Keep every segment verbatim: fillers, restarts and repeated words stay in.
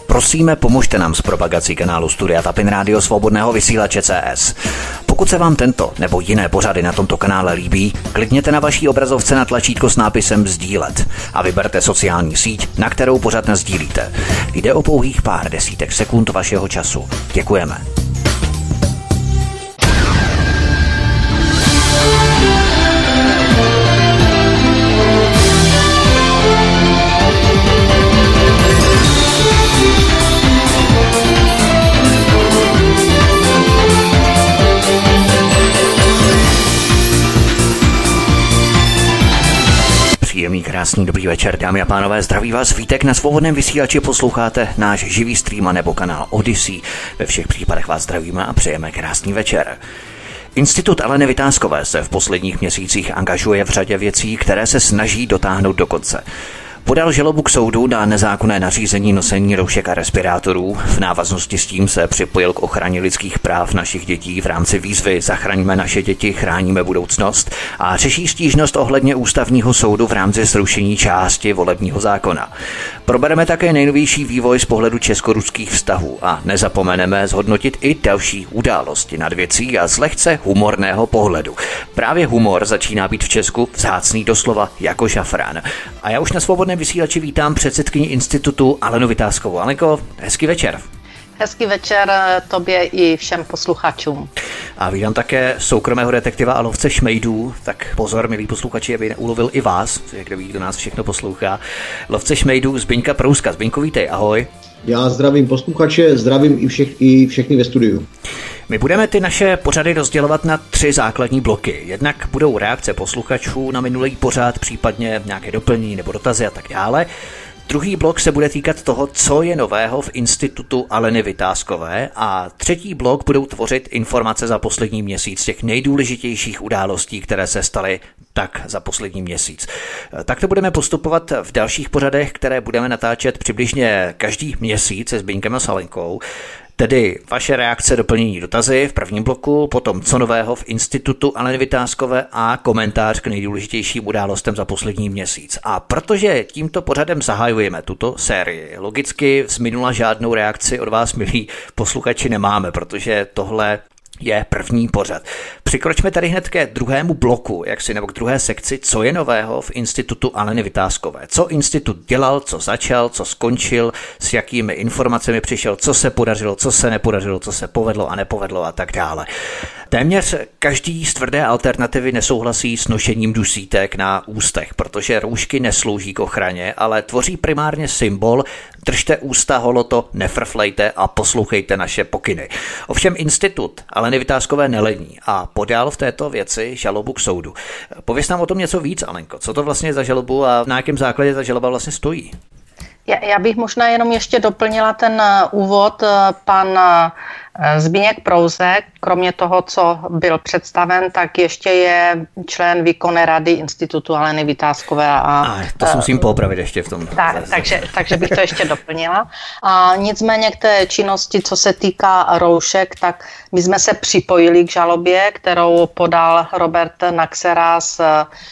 Prosíme, pomožte nám s propagací kanálu Studia Tapin Rádio Svobodného vysílače C S. Pokud se vám tento nebo jiné pořady na tomto kanále líbí, klikněte na vaší obrazovce na tlačítko s nápisem sdílet a vyberte sociální síť, na kterou pořad nasdílíte. Jde o pouhých pár desítek sekund vašeho času. Děkujeme. Příjemný, krásný, dobrý večer, dámy a pánové, zdraví vás Vítek, na Svobodném vysílači posloucháte náš živý stream a nebo kanál Odyssey. Ve všech případech vás zdravíme a přejeme krásný večer. Institut Aleny Vitáskové se v posledních měsících angažuje v řadě věcí, které se snaží dotáhnout do konce. Podal žalobu k soudu na nezákonné nařízení nosení roušek a respirátorů. V návaznosti s tím se připojil k ochraně lidských práv našich dětí v rámci výzvy Zachraňme naše děti, chráníme budoucnost a řeší stížnost ohledně ústavního soudu v rámci zrušení části volebního zákona. Probereme také nejnovější vývoj z pohledu česko-ruských vztahů a nezapomeneme zhodnotit i další události nad věcí a z lehce humorného pohledu. Právě humor začíná být v Česku vzácný doslova jako šafrán. A já už na Svobodném vysílači vítám předsedkyni institutu Alenu Vitáskovou. Alenko, hezký večer. Hezký večer tobě i všem posluchačům. A vítám také soukromého detektiva a lovce šmejdů. Tak pozor, milí posluchači, aby neulovil i vás, kdo ví, kdo nás všechno poslouchá. Lovce šmejdů Zbyňka Prouska. Zbyňko, vítej, ahoj. Já zdravím posluchače, zdravím i, všech, i všechny ve studiu. My budeme ty naše pořady rozdělovat na tři základní bloky. Jednak budou reakce posluchačů na minulý pořad, případně nějaké doplnění nebo dotazy a tak dále. Druhý blok se bude týkat toho, co je nového v institutu Aleny Vitáskové a třetí blok budou tvořit informace za poslední měsíc těch nejdůležitějších událostí, které se staly tak za poslední měsíc. Tak to budeme postupovat v dalších pořadech, které budeme natáčet přibližně každý měsíc se Zbyňkem a Salenkou. Tedy vaše reakce, doplnění, dotazy v prvním bloku, potom co nového v institutu Aleny Vitáskové a komentář k nejdůležitějším událostem za poslední měsíc. A protože tímto pořadem zahajujeme tuto sérii, logicky z minula žádnou reakci od vás, milí posluchači, nemáme, protože tohle je první pořad. Přikročme tady hned ke druhému bloku, jaksi, nebo k druhé sekci, co je nového v institutu Aleny Vitáskové. Co institut dělal, co začal, co skončil, s jakými informacemi přišel, co se podařilo, co se nepodařilo, co se povedlo a nepovedlo a tak dále. Téměř každý z tvrdé alternativy nesouhlasí s nošením dusítek na ústech, protože roušky neslouží k ochraně, ale tvoří primárně symbol držte ústa holoto, nefrflejte a poslouchejte naše pokyny. Ovšem institut Aleny Vitáskové nelení a podal v této věci žalobu k soudu. Pověz nám o tom něco víc, Alenko. Co to vlastně je za žalobu a na jakém základě ta žaloba vlastně stojí? Já bych možná jenom ještě doplnila ten úvod. Pan Zbyněk Prouzek, kromě toho, co byl představen, tak ještě je člen výkonné rady institutu Aleny Vitáskové. A, a to si musím poopravit ještě v tom. Tak, takže, takže bych to ještě doplnila. A nicméně k té činnosti, co se týká roušek, tak my jsme se připojili k žalobě, kterou podal Robert Naxera z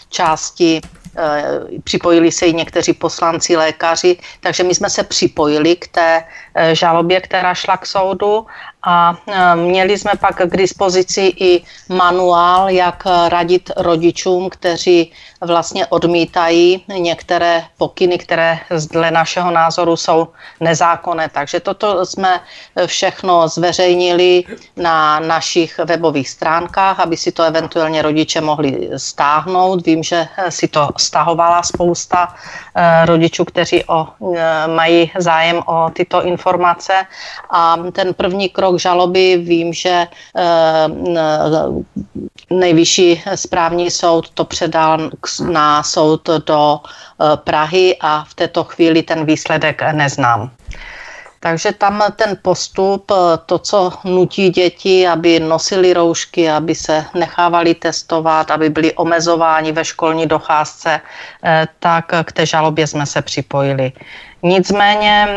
části. Připojili se i někteří poslanci, lékaři, takže my jsme se připojili k té žalobě, která šla k soudu a měli jsme pak k dispozici i manuál, jak radit rodičům, kteří vlastně odmítají některé pokyny, které dle našeho názoru jsou nezákonné. Takže toto jsme všechno zveřejnili na našich webových stránkách, aby si to eventuálně rodiče mohli stáhnout. Vím, že si to stahovala spousta rodičů, kteří o, mají zájem o tyto informace. A ten první krok žaloby, vím, že nejvyšší správní soud to předal na soud do Prahy a v této chvíli ten výsledek neznám. Takže tam ten postup, to, co nutí děti, aby nosili roušky, aby se nechávali testovat, aby byli omezováni ve školní docházce, tak k té žalobě jsme se připojili. Nicméně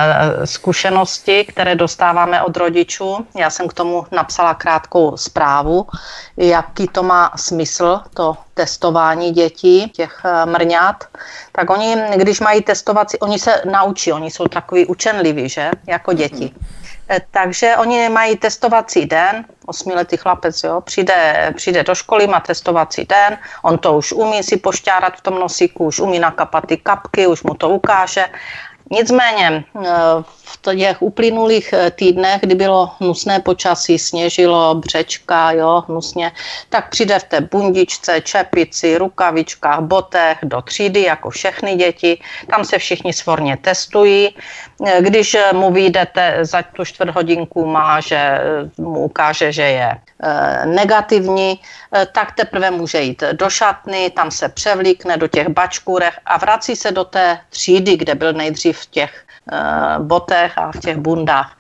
zkušenosti, které dostáváme od rodičů, já jsem k tomu napsala krátkou zprávu, jaký to má smysl, to testování dětí, těch mrňat, tak oni, když mají testovací, oni se naučí, oni jsou takový učenliví, že, jako děti. Takže oni mají testovací den, osmiletý chlapec, jo, přijde, přijde do školy, má testovací den, on to už umí si pošťárat v tom nosíku, už umí nakapat ty kapky, už mu to ukáže. Nicméně v těch uplynulých týdnech, kdy bylo hnusné počasí, sněžilo, břečka, jo, hnusně, tak přijde v té bundičce, čepici, rukavičkách, botech do třídy, jako všechny děti. Tam se všichni svorně testují. Když mu vyjdete za tu čtvrt hodinku, má, že mu ukáže, že je negativní, tak teprve může jít do šatny, tam se převlíkne do těch bačkůrech a vrací se do té třídy, kde byl nejdřív v těch botech a v těch bundách.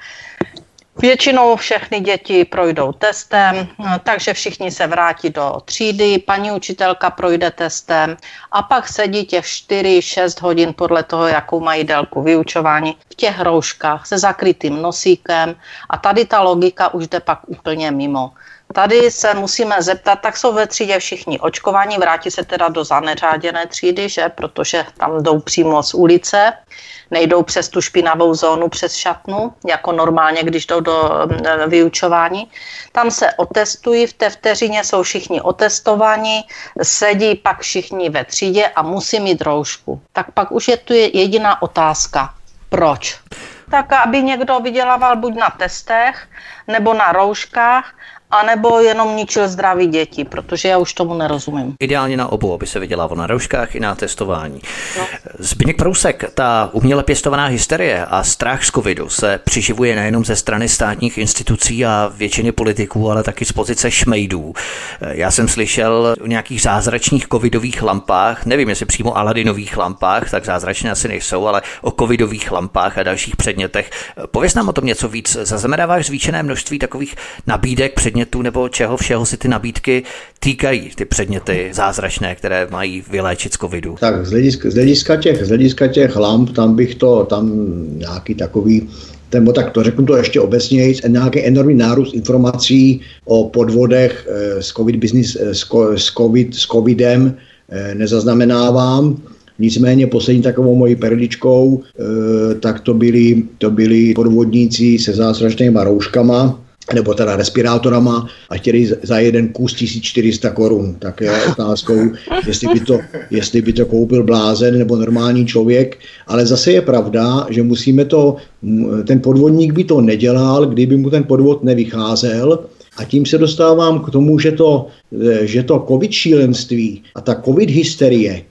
Většinou všechny děti projdou testem, takže všichni se vrátí do třídy, paní učitelka projde testem a pak sedí těch čtyři šest hodin podle toho, jakou mají délku vyučování, v těch rouškách se zakrytým nosíkem a tady ta logika už jde pak úplně mimo. Tady se musíme zeptat, tak jsou ve třídě všichni očkovaní, vrátí se teda do zaneřáděné třídy, že? Protože tam jdou přímo z ulice, nejdou přes tu špinavou zónu, přes šatnu, jako normálně, když jdou do vyučování. Tam se otestují, v té vteřině jsou všichni otestovaní, sedí pak všichni ve třídě a musí mít roušku. Tak pak už je tu jediná otázka. Proč? Tak aby někdo vydělával buď na testech, nebo na rouškách, anebo jenom ničil zdraví děti, protože já už tomu nerozumím. Ideálně na obou, aby se vydělávalo na rouškách i na testování. No. Zbyněk Prousek, ta uměle pěstovaná hysterie a strach z covidu se přiživuje nejenom ze strany státních institucí a většiny politiků, ale taky z pozice šmejdů. Já jsem slyšel o nějakých zázračných covidových lampách, nevím, jestli přímo Aladinových lampách, tak zázračné asi nejsou, ale o covidových lampách a dalších předmětech. Pověz nám o tom něco víc. Zaznamenáváš zvýšené množství takových nabídek předmětů nebo čeho všeho si ty nabídky týkají, ty předměty zázračné, které mají vyléčit z covidu? Tak z hlediska, z hlediska, těch, z hlediska těch lamp, tam bych to, tam nějaký takový, nebo tak to řeknu to ještě obecněji, nějaký enormní nárůst informací o podvodech s covid business, s, COVID, s covidem nezaznamenávám. Nicméně poslední takovou mojí perličkou, tak to byli, to byli podvodníci se zázračnýma rouškama, nebo teda respirátorama a chtěli za jeden kus tisíc čtyři sta korun. Tak je otázkou, jestli by, to, jestli by to koupil blázen nebo normální člověk. Ale zase je pravda, že musíme to, ten podvodník by to nedělal, kdyby mu ten podvod nevycházel. A tím se dostávám k tomu, že to, že to covid šílenství a ta covid hysterie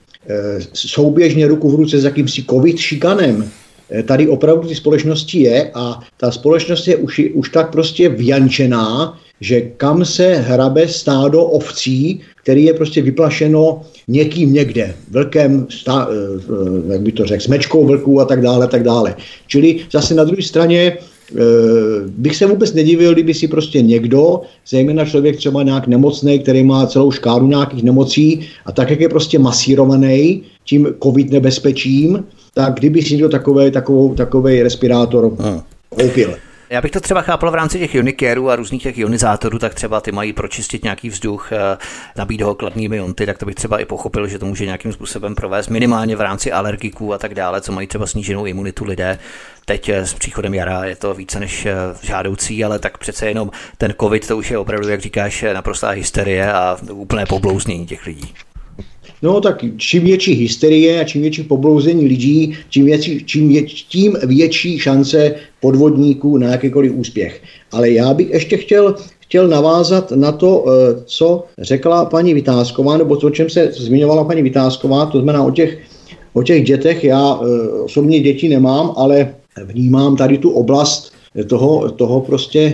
souběžně ruku v ruce s jakýmsi covid šikanem tady opravdu ty společnosti je a ta společnost je už, už tak prostě vjančená, že kam se hrabe stádo ovcí, který je prostě vyplašeno někým někde, vlkem, stá, jak by to řekl, smečkou vlků a tak dále, tak dále. Čili zase na druhé straně bych se vůbec nedivil, kdyby si prostě někdo, zejména člověk třeba nějak nemocný, který má celou škálu nějakých nemocí a tak, jak je prostě masírovaný tím covid nebezpečím, tak kdyby si někdo takovej, takovou, takovej respirátor koupil. Já bych to třeba chápal v rámci těch ionikérů a různých těch ionizátorů, tak třeba ty mají pročistit nějaký vzduch, nabít ho kladnými ionty, tak to bych třeba i pochopil, že to může nějakým způsobem provést minimálně v rámci alergiků a tak dále, co mají třeba sníženou imunitu lidé. Teď s příchodem jara je to více než žádoucí, ale tak přece jenom ten covid, to už je opravdu, jak říkáš, naprostá hysterie a úplné poblouznění těch lidí. No tak čím větší hysterie a čím větší poblouzení lidí, čím větší, čím větší, tím větší šance podvodníků na jakýkoliv úspěch. Ale já bych ještě chtěl, chtěl navázat na to, co řekla paní Vitásková, nebo to, o čem se zmiňovala paní Vitásková, to znamená o těch, o těch dětech. Já osobně děti nemám, ale vnímám tady tu oblast toho, toho prostě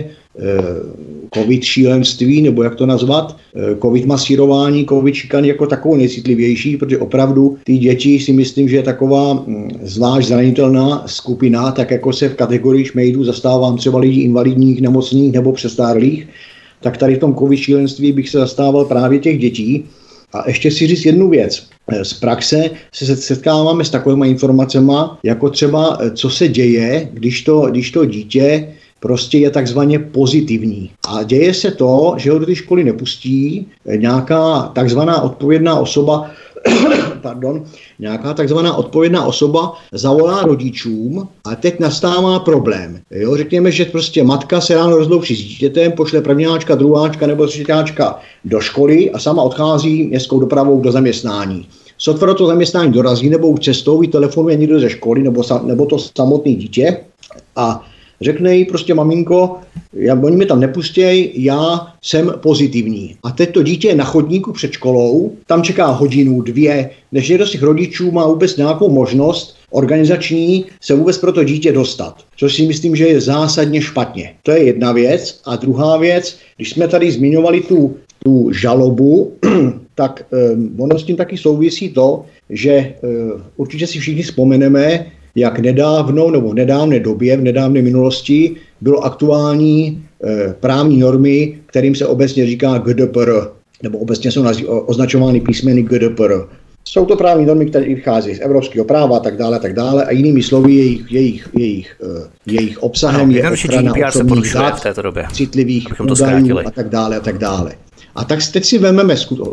covid šílenství, nebo jak to nazvat, covid masírování, covid šikany jako takovou nejcitlivější, protože opravdu ty děti si myslím, že je taková zvlášť zranitelná skupina, tak jako se v kategorii šmejdů zastávám třeba lidí invalidních, nemocných nebo přestárlých, tak tady v tom covid šílenství bych se zastával právě těch dětí. A ještě si říct jednu věc. Z praxe se setkáváme s takovými informacemi, jako třeba, co se děje, když to, když to dítě prostě je takzvaně pozitivní. A děje se to, že ho do té školy nepustí nějaká takzvaná odpovědná osoba, pardon, nějaká takzvaná odpovědná osoba zavolá rodičům a teď nastává problém. Jo, řekněme, že prostě matka se ráno rozloučí s dítětem, pošle prvňáčka, druháčka nebo třetíáčka do školy a sama odchází městskou dopravou do zaměstnání. Sotva do toho zaměstnání dorazí nebo už cestou jí telefonuje někdo ze školy nebo, nebo to samotné dítě a řekne jí prostě maminko, já, oni mě tam nepustěj, já jsem pozitivní. A teď to dítě je na chodníku před školou, tam čeká hodinu, dvě, než někdo z těch rodičů má vůbec nějakou možnost organizační se vůbec pro to dítě dostat. Což si myslím, že je zásadně špatně. To je jedna věc. A druhá věc, když jsme tady zmiňovali tu, tu žalobu, tak um, ono s tím taky souvisí to, že um, určitě si všichni vzpomeneme, jak nedávno nebo v nedávné době, v nedávné minulosti bylo aktuální e, právní normy, kterým se obecně říká G D P R, nebo obecně jsou nazv- označovány písmeny G D P R. Jsou to právní normy, které vychází z evropského práva a tak dále, tak dále a jinými slovy jejich, jejich, jejich, jejich obsahem je ochrana osobních dat, citlivých údajů a tak dále a tak dále. A tak teď si vezmeme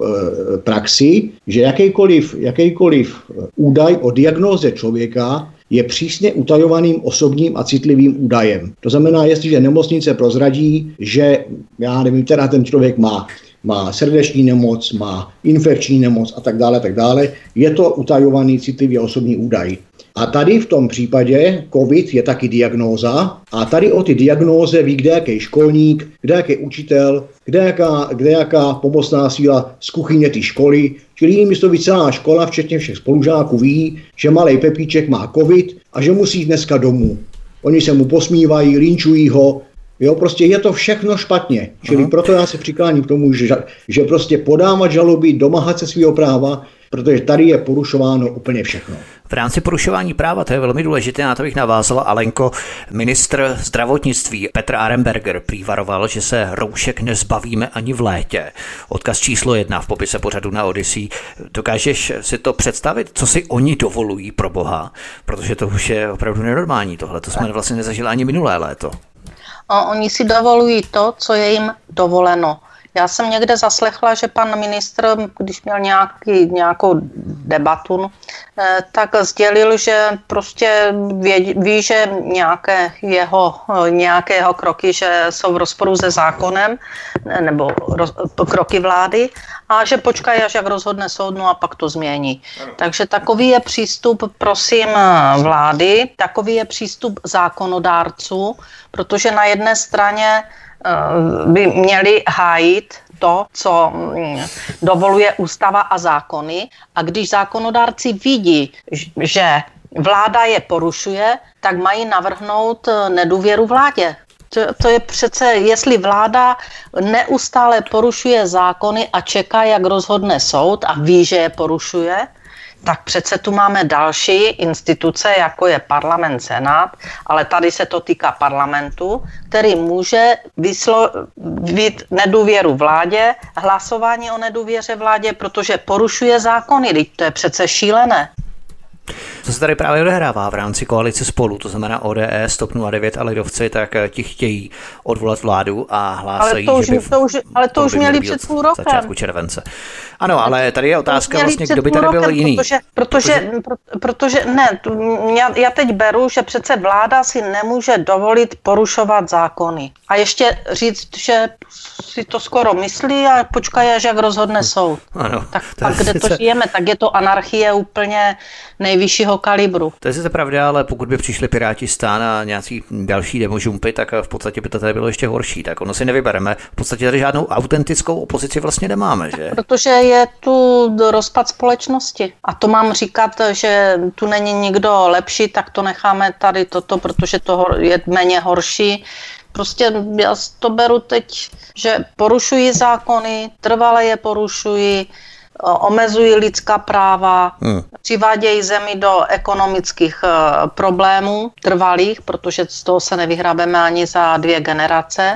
praxi, že jakýkoliv, jakýkoliv údaj o diagnóze člověka je přísně utajovaným osobním a citlivým údajem. To znamená, jestliže nemocnice prozradí, že, já nevím, teda ten člověk má, má srdeční nemoc, má infekční nemoc a tak dále, tak dále, je to utajovaný citlivý osobní údaj. A tady v tom případě COVID je taky diagnóza a tady o ty diagnóze ví kdejaký školník, kdejaký učitel, kdejaká, kdejaká pomocná síla z kuchyně té školy, čili jinými slovy celá škola, včetně všech spolužáků ví, že malej Pepíček má COVID a že musí jít dneska domů. Oni se mu posmívají, linčují ho, jo, prostě je to všechno špatně. Čili Aha. proto já se přikláním k tomu, že, že prostě podávat žaloby, domáhat se svého práva, protože tady je porušováno úplně všechno. V rámci porušování práva, to je velmi důležité, na to bych navázala, Alenko, ministr zdravotnictví Petr Arenberger prý varoval, že se roušek nezbavíme ani v létě. Odkaz číslo jedna v popise pořadu na Odyssey. Dokážeš si to představit, co si oni dovolují pro boha? Protože to už je opravdu nenormální tohle, to jsme vlastně nezažili ani minulé léto. A oni si dovolují to, co je jim dovoleno. Já jsem někde zaslechla, že pan ministr, když měl nějaký, nějakou debatu, tak sdělil, že prostě ví, ví že nějaké jeho, nějaké jeho kroky, že jsou v rozporu se zákonem, nebo roz, kroky vlády, a že počkají, až jak rozhodne soud, no a pak to změní. Takže takový je přístup, prosím, vlády, takový je přístup zákonodárců, protože na jedné straně by měli hájit to, co dovoluje ústava a zákony. A když zákonodárci vidí, že vláda je porušuje, tak mají navrhnout nedůvěru vládě. To, to je přece, jestli vláda neustále porušuje zákony a čeká, jak rozhodne soud a ví, že je porušuje, tak přece tu máme další instituce, jako je parlament, senát, ale tady se to týká parlamentu, který může vyslovit nedůvěru vládě, hlasování o nedůvěře vládě, protože porušuje zákony, teď to je přece šílené. Co se tady právě odehrává v rámci koalice Spolu, to znamená O D S, TOP nula devět a lidovci, tak ti chtějí odvolat vládu a hlásají, ale to už, že by... To už, ale to, to už měli před půl rokem. Začátku července. Ano, ale tady je otázka vlastně, kdo by tady byl rokem, jiný. Protože, protože, protože, protože ne, já, já teď beru, že přece vláda si nemůže dovolit porušovat zákony. A ještě říct, že si to skoro myslí a počkají, až jak rozhodne soud. Ano, tak pak, kde to žijeme, tak je to anarchie úplně nejvyššího kalibru. To je sice pravda, ale pokud by přišli Piráti stán a nějací další demožumpy, tak v podstatě by to tady bylo ještě horší. Tak ono si nevybereme. V podstatě tady žádnou autentickou opozici vlastně nemáme, že? Protože je tu rozpad společnosti. A to mám říkat, že tu není nikdo lepší, tak to necháme tady toto, protože to je méně horší. Prostě já to beru teď, že porušují zákony, trvale je porušují, omezují lidská práva, hmm. přivádějí zemi do ekonomických uh, problémů trvalých, protože z toho se nevyhrabeme ani za dvě generace.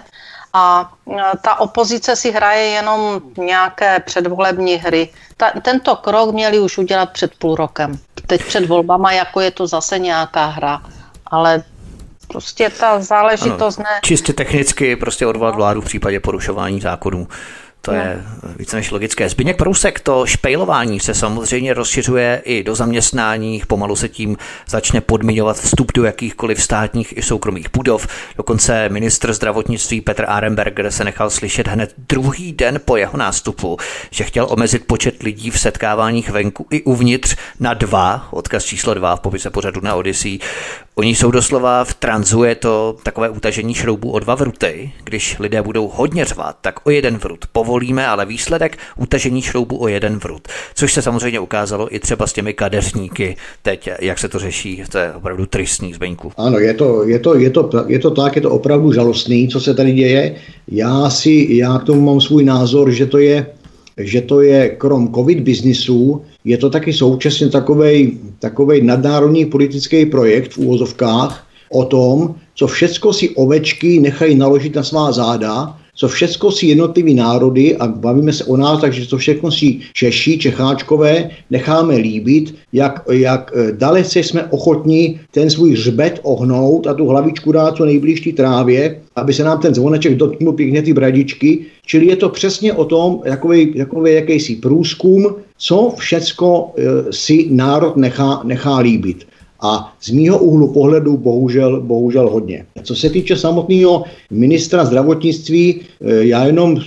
a ta opozice si hraje jenom nějaké předvolební hry. Ta, tento krok měli už udělat před půl rokem. Teď před volbama, jako je to zase nějaká hra, ale prostě ta záležitost ano, ne... Čistě technicky prostě odvolat vládu v případě porušování zákonů. To je více než logické. Zbyněk Prousek, to špejlování se samozřejmě rozšiřuje i do zaměstnání, pomalu se tím začne podmiňovat vstup do jakýchkoliv státních i soukromých budov. Dokonce ministr zdravotnictví Petr Arenberger se nechal slyšet hned druhý den po jeho nástupu, že chtěl omezit počet lidí v setkáváních venku i uvnitř na dva, odkaz číslo dva v popise pořadu na Odyssey. Oni jsou doslova v tranzu, je to takové utažení šroubů o dva vruty. Když lidé budou hodně řvat, tak o jeden vrut povolíme, ale výsledek utažení šroubu o jeden vrut. Což se samozřejmě ukázalo i třeba s těmi kadeřníky teď, jak se to řeší, to je opravdu tristní, Zbyňku. Ano, je to, je to, je to, je to tak, je to opravdu žalostný, co se tady děje. Já si, já k tomu mám svůj názor, že to je, že to je krom covid biznisu, je to taky současně takovej, takovej nadnárodní politický projekt v úvozovkách o tom, co všecko si ovečky nechají naložit na svá záda, co všecko si jednotlivý národy, a bavíme se o nás, takže to všechno si Češi, Čecháčkové necháme líbit, jak, jak dalece jsme ochotní ten svůj hřbet ohnout a tu hlavičku dát co nejblíž trávě, aby se nám ten zvoneček dotknul pěkně ty bradičky. Čili je to přesně o tom, jakový, jakový jakýsi průzkum, co všecko e, si národ nechá, nechá líbit. A z mýho úhlu pohledu bohužel, bohužel hodně. Co se týče samotného ministra zdravotnictví, já jenom,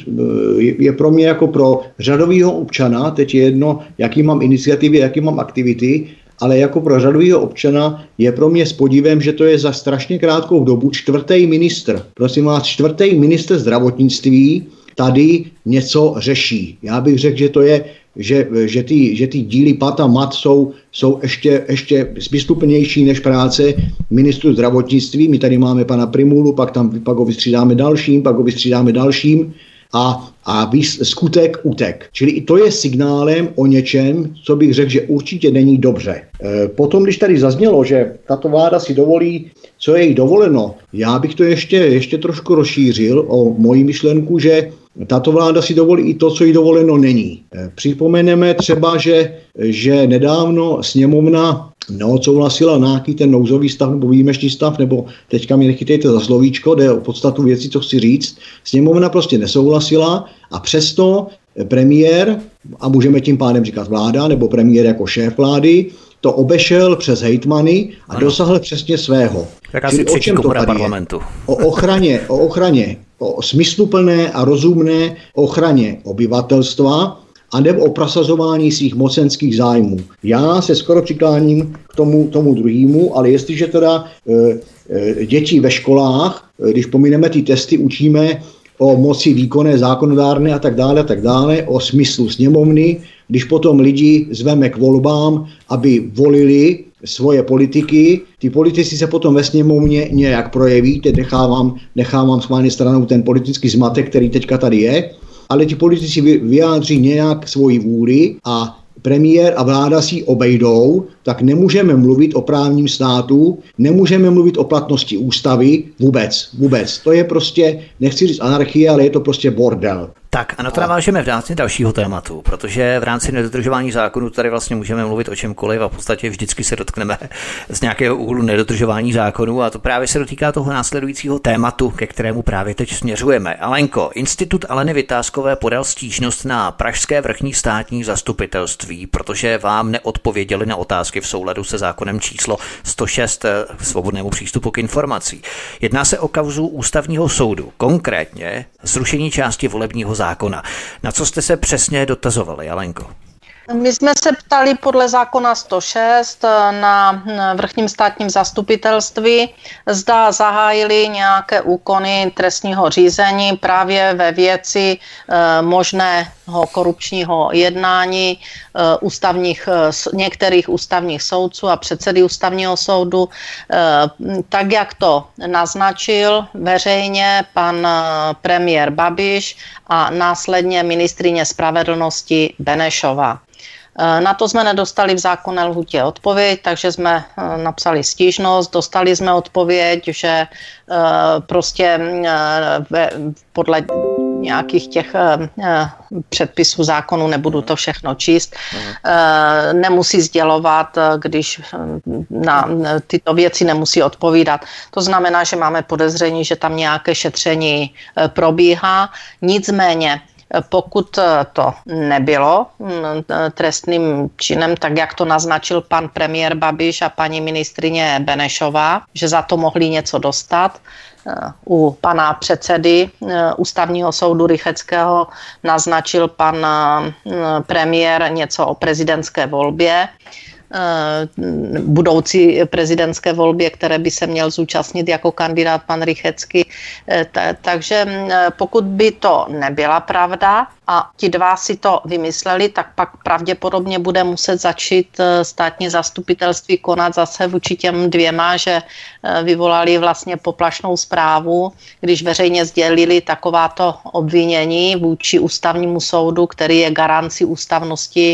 je pro mě jako pro řadového občana, teď je jedno, jaký mám iniciativy, jaký mám aktivity, ale jako pro řadového občana je pro mě s podívem, že to je za strašně krátkou dobu čtvrtý ministr. Prosím vás, čtvrtý ministr zdravotnictví tady něco řeší. Já bych řekl, že to je, že, že, ty, že ty díly pat a mat jsou, jsou ještě, ještě smysluplnější než práce ministru zdravotnictví. My tady máme pana Primulu, pak, tam, pak ho vystřídáme dalším, pak ho vystřídáme dalším a, a vys, skutek utek. Čili i to je signálem o něčem, co bych řekl, že určitě není dobře. E, potom, když tady zaznělo, že tato vláda si dovolí, co je jí dovoleno, já bych to ještě, ještě trošku rozšířil o moji myšlenku, že tato vláda si dovolí i to, co jí dovoleno není. Připomeneme třeba, že, že nedávno sněmovna neodsouhlasila nějaký ten nouzový stav nebo výjimečný stav, nebo teďka mi nechytejte za slovíčko, jde o podstatu věci, co chci říct. Sněmovna prostě nesouhlasila a přesto premiér, a můžeme tím pádem říkat vláda, nebo premiér jako šéf vlády, to obešel přes hejtmany a ano. dosáhl přesně svého. Tak asi třetí komora parlamentu. O ochraně, o ochraně, o smysluplné a rozumné ochraně obyvatelstva a nebo o prosazování svých mocenských zájmů. Já se skoro přikláním k tomu, tomu druhému, ale jestliže teda e, e, děti ve školách, e, když pomineme ty testy, učíme o moci výkonné, zákonodárné a tak dále, a tak dále, o smyslu sněmovny, když potom lidi zveme k volbám, aby volili svoje politiky, ty politici se potom ve sněmovně nějak projeví, teď nechávám, nechávám schválně stranou ten politický zmatek, který teďka tady je, ale ti politici vyjádří nějak svoji vůli a premiér a vláda si obejdou, tak nemůžeme mluvit o právním státu, nemůžeme mluvit o platnosti ústavy, vůbec, vůbec. To je prostě, nechci říct anarchie, ale je to prostě bordel. Tak a na to navážeme v rámci dalšího tématu, protože v rámci nedodržování zákonu tady vlastně můžeme mluvit o čemkoliv a v podstatě vždycky se dotkneme z nějakého úhlu nedodržování zákonu a to právě se dotýká toho následujícího tématu, ke kterému právě teď směřujeme. Alenko, Institut Aleny Vytázkové podal stížnost na pražské vrchní státní zastupitelství, protože vám neodpověděli na otázky v souladu se zákonem číslo sto šest k svobodnému přístupu k informací. Jedná se o kauzu ústavního soudu, konkrétně zrušení části volebního zákona. Na co jste se přesně dotazovali, Alenko? My jsme se ptali podle zákona sto šest na vrchním státním zastupitelství, zda zahájili nějaké úkony trestního řízení právě ve věci e, možného korupčního jednání e, ústavních, některých ústavních soudců a předsedy ústavního soudu. E, tak, jak to naznačil veřejně pan premiér Babiš a následně ministryně spravedlnosti Benešová. Na to jsme nedostali v zákonné lhůtě odpověď, takže jsme napsali stížnost, dostali jsme odpověď, že prostě podle nějakých těch předpisů zákonu, nebudu to všechno číst, nemusí sdělovat, když na tyto věci nemusí odpovídat. To znamená, že máme podezření, že tam nějaké šetření probíhá. Nicméně, pokud to nebylo trestným činem, tak jak to naznačil pan premiér Babiš a paní ministryně Benešová, že za to mohli něco dostat, u pana předsedy Ústavního soudu Rychetského naznačil pan premiér něco o prezidentské volbě, budoucí prezidentské volbě, které by se měl zúčastnit jako kandidát pan Rychetský. Takže pokud by to nebyla pravda a ti dva si to vymysleli, tak pak pravděpodobně bude muset začít státní zastupitelství konat zase vůči těm dvěma, že vyvolali vlastně poplašnou zprávu, když veřejně sdělili takováto obvinění vůči Ústavnímu soudu, který je garancí ústavnosti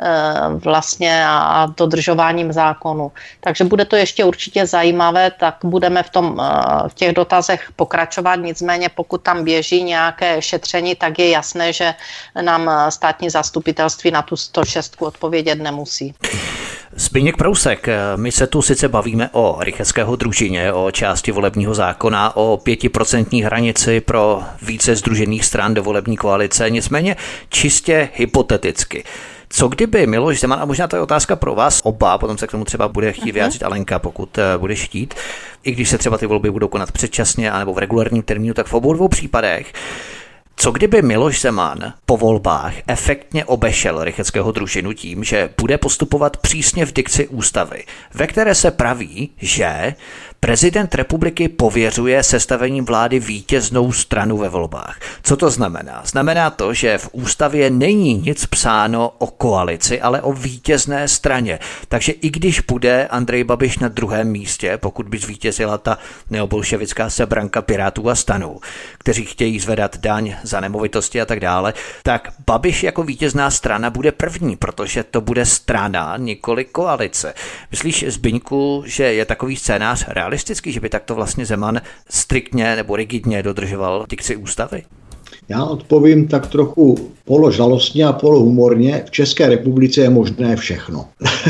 vlastně a dodržováním zákonu. Takže bude to ještě určitě zajímavé, tak budeme v, tom, v těch dotazech pokračovat, nicméně pokud tam běží nějaké šetření, tak je jasné, že nám státní zastupitelství na tu sto šest odpovědět nemusí. Zbyněk Prousek, my se tu sice bavíme o Rychetského družině, o části volebního zákona, o pětiprocentní hranici pro více sdružených stran do volební koalice, nicméně čistě hypoteticky. Co kdyby Miloš Zeman, a možná to je otázka pro vás oba, potom se k tomu třeba bude chtít vyjádřit Alenka, pokud budeš chtít, i když se třeba ty volby budou konat předčasně anebo v regulárním termínu, tak v obou dvou případech, co kdyby Miloš Zeman po volbách efektně obešel Rychetského družinu tím, že bude postupovat přísně v dikci ústavy, ve které se praví, že prezident republiky pověřuje sestavením vlády vítěznou stranu ve volbách. Co to znamená? Znamená to, že v ústavě není nic psáno o koalici, ale o vítězné straně. Takže i když bude Andrej Babiš na druhém místě, pokud by zvítězila ta neobolševická sebranka Pirátů a STANu, kteří chtějí zvedat daň za nemovitosti a tak dále, tak Babiš jako vítězná strana bude první, protože to bude strana, nikoli koalice. Myslíš, Zbyňku, že je takový scénář realistický, že by takto vlastně Zeman striktně nebo rigidně dodržoval dikci ústavy? Já odpovím tak trochu položalostně a polohumorně. V České republice je možné všechno.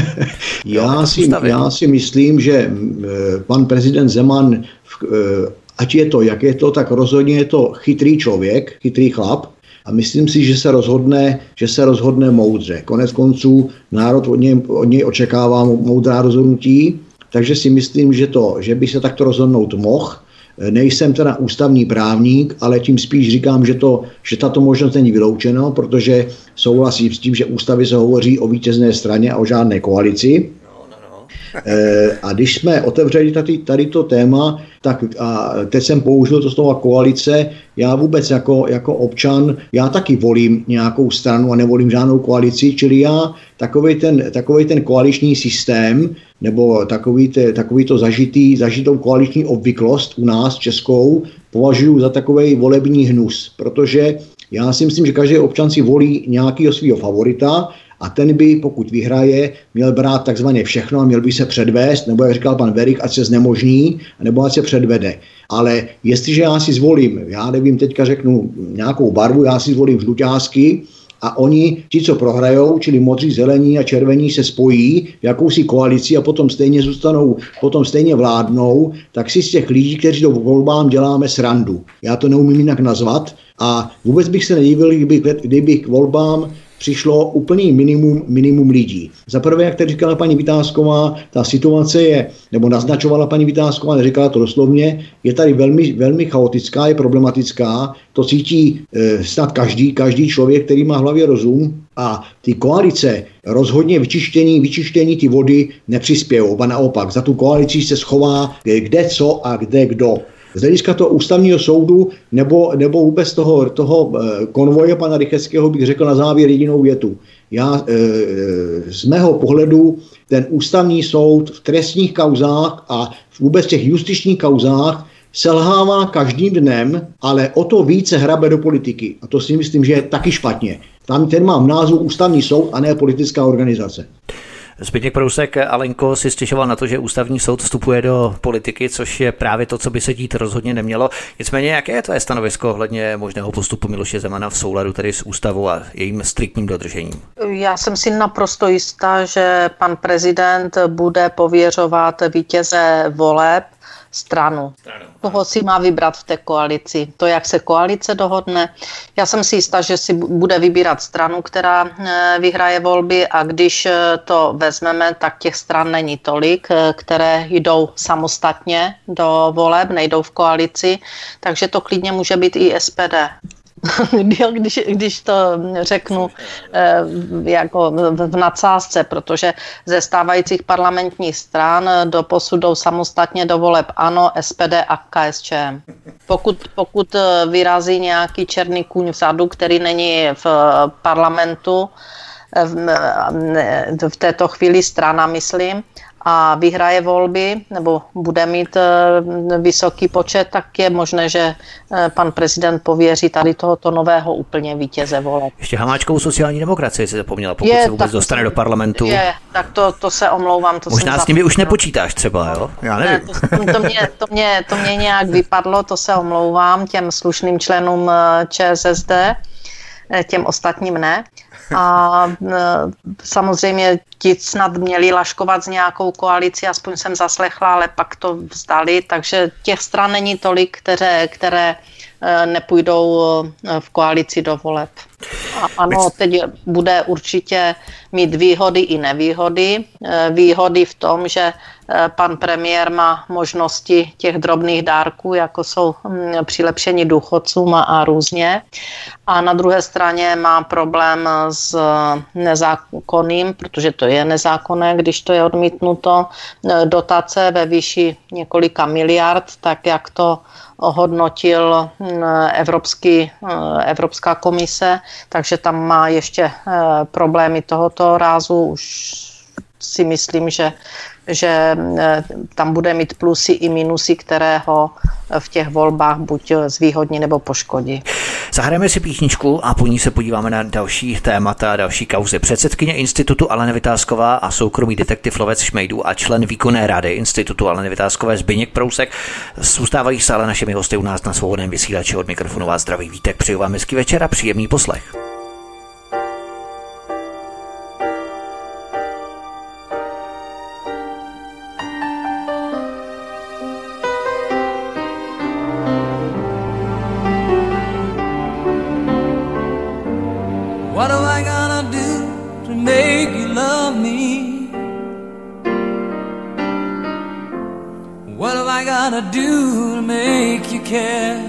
já, si, já si myslím, že pan prezident Zeman, ať je to, jak je to, tak rozhodně je to chytrý člověk, chytrý chlap. A myslím si, že se rozhodne, že se rozhodne moudře. Konec konců národ od něj, od něj očekává moudrá rozhodnutí, takže si myslím, že, to, že by se takto rozhodnout mohl. Nejsem teda ústavní právník, ale tím spíš říkám, že, to, že tato možnost není vyloučeno, protože souhlasím s tím, že ústavy se hovoří o vítězné straně a o žádné koalici. A když jsme otevřeli tady, tady to téma, tak a teď jsem použil to slovo koalice, já vůbec jako, jako občan, já taky volím nějakou stranu a nevolím žádnou koalici, čili já takovej ten, takovej ten koaliční systém, nebo takový, te, takový to zažitý, zažitou koaliční obvyklost u nás českou, považuji za takovej volební hnus, protože já si myslím, že každý občan si volí nějakého svého favorita, a ten by, pokud vyhraje, měl brát takzvaně všechno a měl by se předvést, nebo jak říkal pan Verik, ať se znemožní, nebo ať se předvede. Ale jestliže já si zvolím, já nevím, teďka řeknu nějakou barvu, já si zvolím žluťásky a oni, ti, co prohrajou, čili modří, zelení a červení, se spojí v jakousi koalici a potom stejně zůstanou, potom stejně vládnou, tak si z těch lidí, kteří jdou k volbám, děláme srandu. Já to neumím jinak nazvat a vůbec bych se nedivil, kdyby, kdyby k volbám přišlo úplný minimum, minimum lidí. Za prvé, jak tady říkala paní Vitásková, ta situace je, nebo naznačovala paní Vitásková, neříkala to doslovně, je tady velmi, velmi chaotická, je problematická, to cítí e, snad každý, každý člověk, který má v hlavě rozum a ty koalice rozhodně vyčištění, vyčištění ty vody nepřispějou, a naopak, za tu koalici se schová kde co a kde kdo. Z hlediska toho ústavního soudu nebo, nebo vůbec toho, toho konvoje pana Rychetského bych řekl na závěr jedinou větu. Já e, z mého pohledu ten ústavní soud v trestních kauzách a vůbec těch justičních kauzách selhává každým dnem, ale o to více hrabe do politiky. A to si myslím, že je taky špatně. Tam ten má v názvu ústavní soud a ne politická organizace. Zbyněk Prousek, Alenko, si stěžoval na to, že ústavní soud vstupuje do politiky, což je právě to, co by se dít rozhodně nemělo. Nicméně, jaké je tvoje stanovisko ohledně možného postupu Miloše Zemana v souladu tedy s ústavou a jejím striktním dodržením? Já jsem si naprosto jistá, že pan prezident bude pověřovat vítěze voleb stranu. Koho si má vybrat v té koalici. To, jak se koalice dohodne. Já jsem si jistá, že si bude vybírat stranu, která vyhraje volby, a když to vezmeme, tak těch stran není tolik, které jdou samostatně do voleb, nejdou v koalici, takže to klidně může být i S P D. Když, když to řeknu jako v nadsázce, protože ze stávajících parlamentních stran doposud jdou samostatně do voleb ANO, S P D a K S Č M. Pokud, pokud vyrazí nějaký černý kůň vzadu, který není v parlamentu, v, v této chvíli strana, myslím, a vyhraje volby, nebo bude mít vysoký počet, tak je možné, že pan prezident pověří tady tohoto nového úplně vítěze voleb. Ještě Hamáčkovou sociální demokracii si zapomněla, pokud je, se vůbec dostane do parlamentu. Je, tak to, to se omlouvám. To Možná jsem s nimi už nepočítáš třeba, jo? Já nevím. Ne, to, to, mě, to, mě, to mě nějak vypadlo, to se omlouvám těm slušným členům Č S S D, těm ostatním ne. A samozřejmě ti snad měli laškovat s nějakou koalici, aspoň jsem zaslechla, ale pak to vzdali, takže těch stran není tolik, které, které nepůjdou v koalici do voleb. A ano, teď bude určitě mít výhody i nevýhody. Výhody v tom, že pan premiér má možnosti těch drobných dárků, jako jsou přilepšení důchodcům a, a různě. A na druhé straně má problém s nezákonným, protože to je nezákonné, když to je odmítnuto, dotace ve výši několika miliard, tak jak to ohodnotil Evropský, Evropská komise, takže tam má ještě problémy tohoto rázu. Už si myslím, že, že tam bude mít plusy i minusy, které ho v těch volbách buď zvýhodní nebo poškodí. Zahrajeme si písničku a po ní se podíváme na další témata, další kauzy. Předsedkyně institutu Alena Vytázková a soukromý detektiv lovec šmejdů a člen výkonné rady institutu Aleny Vytázkové Zbyněk Prousek zůstávají stále našimi hosty u nás na Svobodném vysílači. Od mikrofonu vás zdraví Vítek, přeju vám hezký večer a příjemný poslech. What am I gonna do to make you love me? What am I gonna do to make you care?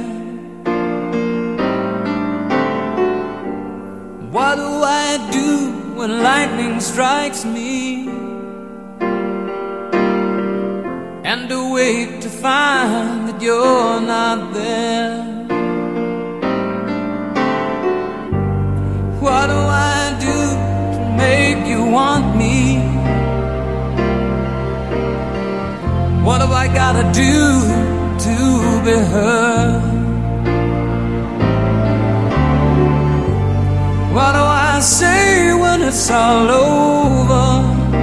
What do I do when lightning strikes me? And to wait to find that you're not there. What do I do to make you want me? What have I gotta do to be heard? What do I say when it's all over?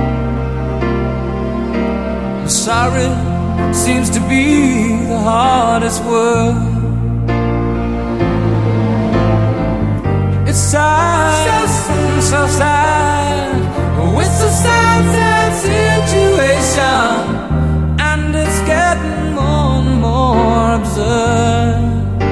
Sorry seems to be the hardest word. It's sad, so, so sad. It's a sad, sad situation, and it's getting more and more absurd.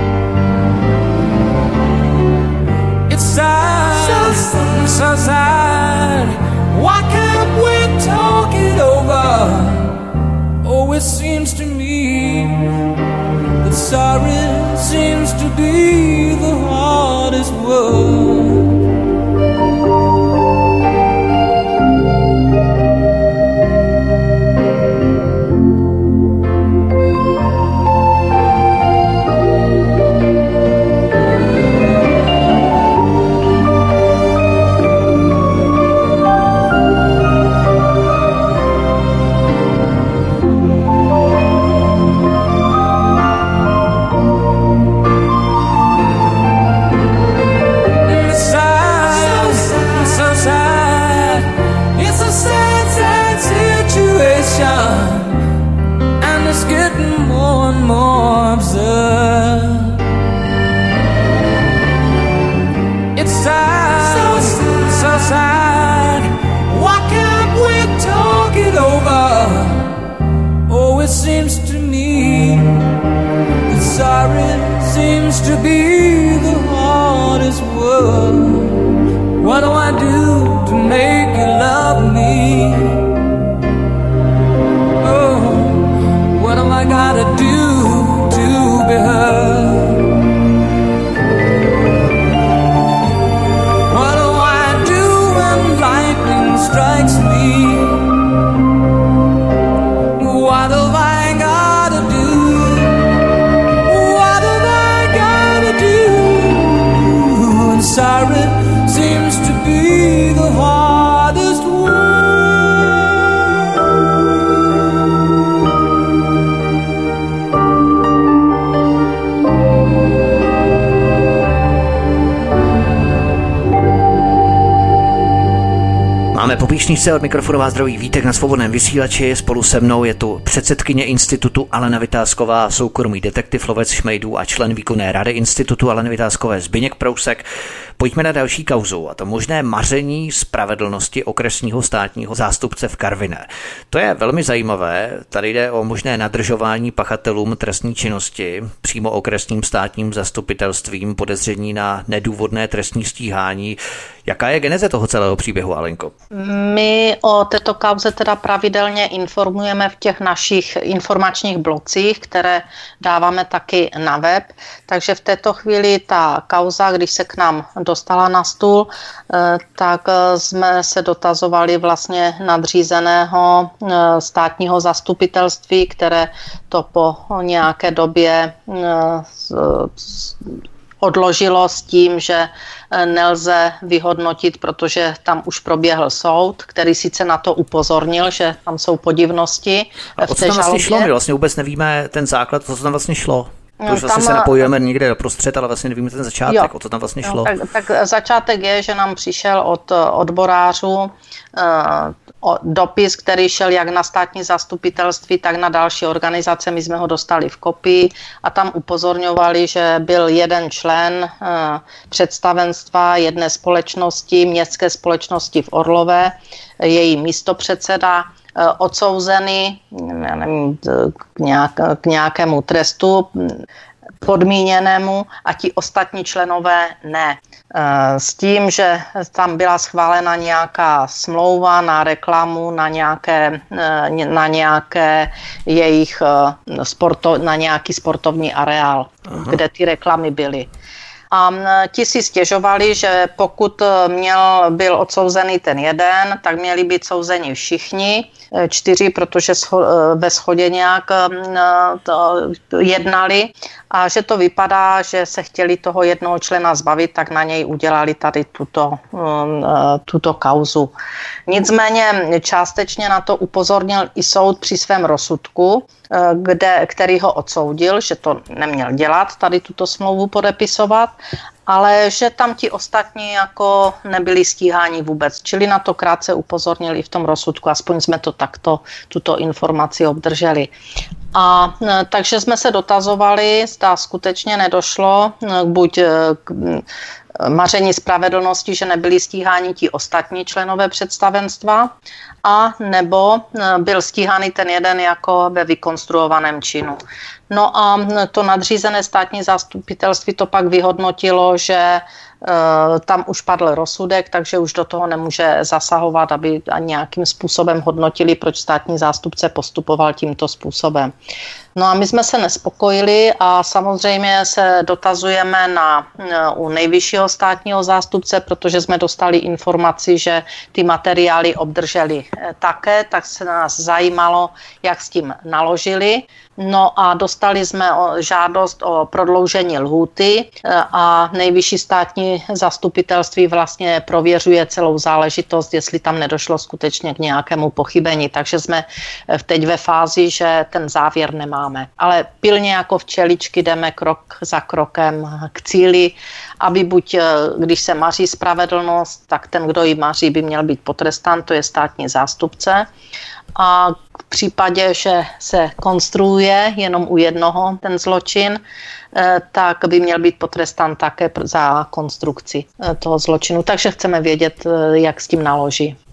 It's sad, so, so, so sad. Why can't we talk it over? Oh, it seems to me that sorry seems to be the hardest word. Sorry seems to be the hardest word. What do I do to make you love me? Oh, what am I gotta do to be heard? What do I do when lightning strikes me? What have I gotta do? What have I gotta do? And sorry seems to be the hardest word. Máme po píšničce, od mikrofonu vás zdraví Vítek na Svobodném vysílači. Spolu se mnou je tu předsedkyně institutu Alena Vytázková, soukromý detektiv, lovec šmejdů a člen výkonné rady institutu Aleny Vytázkové Zbyněk Prousek. Pojďme na další kauzu, a to možné maření spravedlnosti okresního státního zástupce v Karviné. To je velmi zajímavé. Tady jde o možné nadržování pachatelům trestní činnosti přímo okresním státním zastupitelstvím, podezření na nedůvodné trestní stíhání. Jaká je geneze toho celého příběhu, Alenko? My o této kauze teda pravidelně informujeme v těch našich informačních blocích, které dáváme taky na web. Takže v této chvíli ta kauza, když se k nám dostala na stůl, tak jsme se dotazovali vlastně nadřízeného státního zastupitelství, které to po nějaké době odložilo s tím, že nelze vyhodnotit, protože tam už proběhl soud, který sice na to upozornil, že tam jsou podivnosti. A o co tam vlastně šlo? My vlastně vůbec nevíme ten základ, o co tam vlastně šlo. To už vlastně tam se napojujeme někde doprostřed, ale vlastně nevíme ten začátek, jo, o co tam vlastně šlo. No, tak, tak začátek je, že nám přišel od odborářů uh, dopis, který šel jak na státní zastupitelství, tak na další organizace. My jsme ho dostali v kopii a tam upozorňovali, že byl jeden člen uh, představenstva jedné společnosti, městské společnosti v Orlové, její místopředseda, odsouzený, já nevím, k, nějak, k nějakému trestu podmíněnému a ti ostatní členové ne. S tím, že tam byla schválena nějaká smlouva na reklamu, na nějaké, na nějaké jejich sporto, na nějaký sportovní areál, aha, kde ty reklamy byly. A ti si stěžovali, že pokud měl, byl odsouzený ten jeden, tak měli být souzeni všichni čtyři, protože ve shodě nějak jednali a že to vypadá, že se chtěli toho jednoho člena zbavit, tak na něj udělali tady tuto, tuto kauzu. Nicméně částečně na to upozornil i soud při svém rozsudku, kde, který ho odsoudil, že to neměl dělat, tady tuto smlouvu podepisovat, ale že tam ti ostatní jako nebyli stíháni vůbec. Čili na to krátce upozornili v tom rozsudku, aspoň jsme to takto, tuto informaci obdrželi. A takže jsme se dotazovali, zda skutečně nedošlo buď k maření spravedlnosti, že nebyli stíháni ti ostatní členové představenstva, a nebo byl stíhaný ten jeden jako ve vykonstruovaném činu. No a to nadřízené státní zastupitelství to pak vyhodnotilo, že tam už padl rozsudek, takže už do toho nemůže zasahovat, aby nějakým způsobem hodnotili, proč státní zástupce postupoval tímto způsobem. No a my jsme se nespokojili a samozřejmě se dotazujeme na, u nejvyššího státního zástupce, protože jsme dostali informaci, že ty materiály obdrželi také, tak se nás zajímalo, jak s tím naložili. No a dostali jsme žádost o prodloužení lhůty a nejvyšší státní zastupitelství vlastně prověřuje celou záležitost, jestli tam nedošlo skutečně k nějakému pochybení. Takže jsme teď ve fázi, že ten závěr nemáme. Ale pilně jako včeličky jdeme krok za krokem k cíli, aby buď, když se maří spravedlnost, tak ten, kdo ji maří, by měl být potrestán, to je státní zástupce. A v případě, že se konstruuje jenom u jednoho ten zločin, tak by měl být potrestán také za konstrukci toho zločinu. Takže chceme vědět, jak s tím naloží.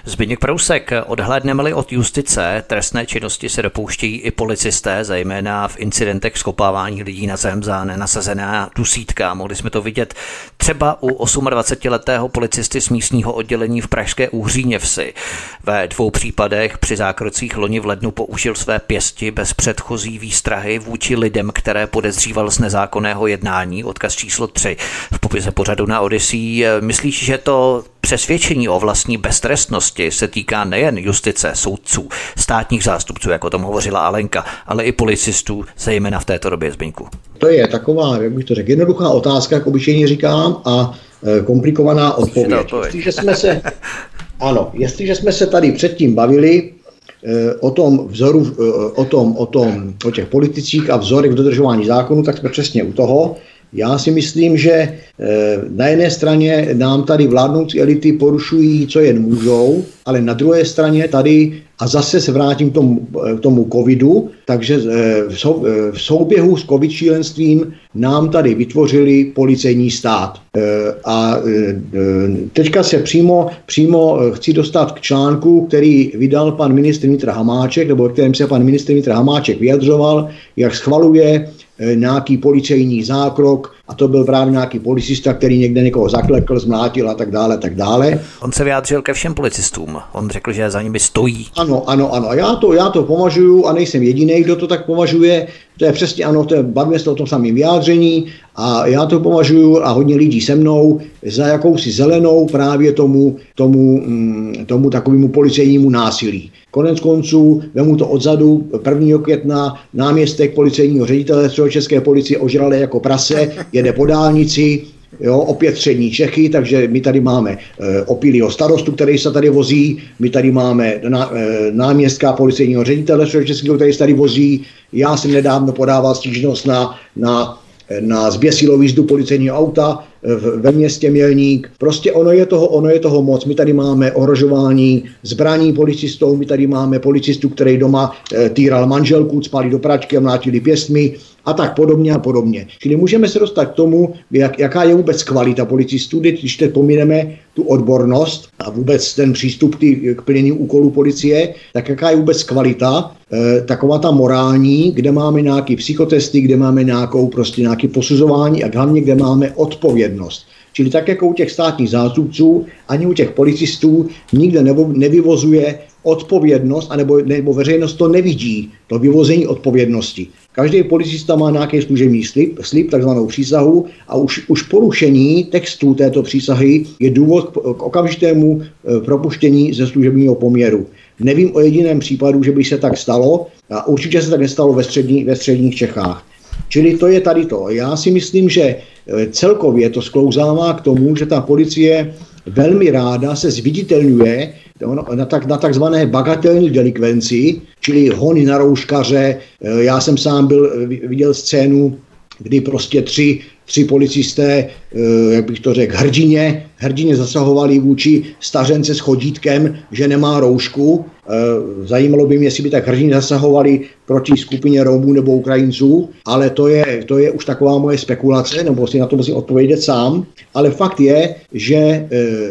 Zbyněk Prousek, odhlédneme-li od justice, trestné činnosti se dopouštějí i policisté, zejména v incidentech skopávání lidí na zem za nenasazená dusítka. Mohli jsme to vidět třeba u dvacetiosmiletého policisty z místního oddělení v pražské Uhříněvsi. Ve dvou případech při zákrocích loni v lednu použil své pěsti bez předchozí výstrahy vůči lidem, které podezříval z nezákonného jednání, odkaz číslo tři v popise pořadu na Odyssey. Myslíš, že to přesvědčení o vlastní beztrestnosti se týká nejen justice, soudců, státních zástupců, jako o tom hovořila Alenka, ale i policistů, zejména v této době, Zbyňku? To je taková, jak bych to řekl, jednoduchá otázka, jak obyčejně říkám, a e, komplikovaná odpověď. odpověď. Jestliže jsme se, ano, jestliže jsme se tady předtím bavili e, o tom vzoru, e, o tom, o tom, o těch politicích a vzorech v dodržování zákonu, tak jsme přesně u toho. Já si myslím, že e, na jedné straně nám tady vládnoucí elity porušují, co jen můžou, ale na druhé straně tady, a zase se vrátím k tomu, k tomu covidu, takže e, v, sou, e, v souběhu s covid šílenstvím nám tady vytvořili policejní stát. E, a e, teďka se přímo, přímo chci dostat k článku, který vydal pan ministr vnitra Hamáček, nebo kterým se pan ministr vnitra Hamáček vyjadřoval, jak schvaluje nějaký policejní zákrok, a to byl právě nějaký policista, který někde někoho zaklekl, zmlátil a tak dále, tak dále. On se vyjádřil ke všem policistům. On řekl, že za nimi stojí. Ano, ano, ano. Já to, já to považuji a nejsem jediný, kdo to tak považuje. To je přesně ano, to je, bavíme se o tom samém vyjádření a já to považuji a hodně lidí se mnou za jakousi zelenou právě tomu, tomu, tomu takovému policejnímu násilí. Konec konců, vemu to odzadu, prvního května náměstek policejního ředitele Středočeské policie ožralé jako prase, jede po dálnici, jo, opět střední Čechy, takže my tady máme e, opilýho starostu, který se tady vozí, my tady máme na, e, náměstka policejního ředitele Středočeského, který se tady vozí. Já jsem nedávno podával stížnost na, na na zběsilou jízdu policejního auta ve městě Mělník. Prostě ono je toho, ono je toho moc. My tady máme ohrožování zbraní policistou, my tady máme policistu, který doma e, týral manželku, spali do pračky a mlátili pěstmi a tak podobně a podobně. Čili můžeme se dostat k tomu, jak, jaká je vůbec kvalita policistů, když teď pomineme tu odbornost a vůbec ten přístup k, k plnění úkolů policie, tak jaká je vůbec kvalita, e, taková ta morální, kde máme nějaké psychotesty, kde máme nějakou prostě nějaké posuzování a hlavně kde máme odpovědnost. Čili tak jako u těch státních zástupců, ani u těch policistů nikde nebo nevyvozuje odpovědnost, anebo, nebo veřejnost to nevidí, to vyvození odpovědnosti. Každý policista má nějaký služební slib, slib takzvanou přísahu a už, už porušení textu této přísahy je důvod k, k okamžitému propuštění ze služebního poměru. Nevím o jediném případu, že by se tak stalo a určitě se tak nestalo ve, střední, ve středních Čechách. Čili to je tady to. Já si myslím, že celkově to sklouzává k tomu, že ta policie velmi ráda se zviditelňuje na, tak, na takzvané bagatelní delikvenci, čili hony na rouškaře. Já jsem sám byl, viděl scénu, kdy prostě tři, tři policisté, jak bych to řekl, hrdině, hrdině zasahovali vůči stařence s chodítkem, že nemá roušku. Zajímalo by mě, jestli by tak hrdině zasahovali proti skupině Romů nebo Ukrajinců, ale to je, to je už taková moje spekulace, nebo si na to musím odpovědět sám. Ale fakt je, že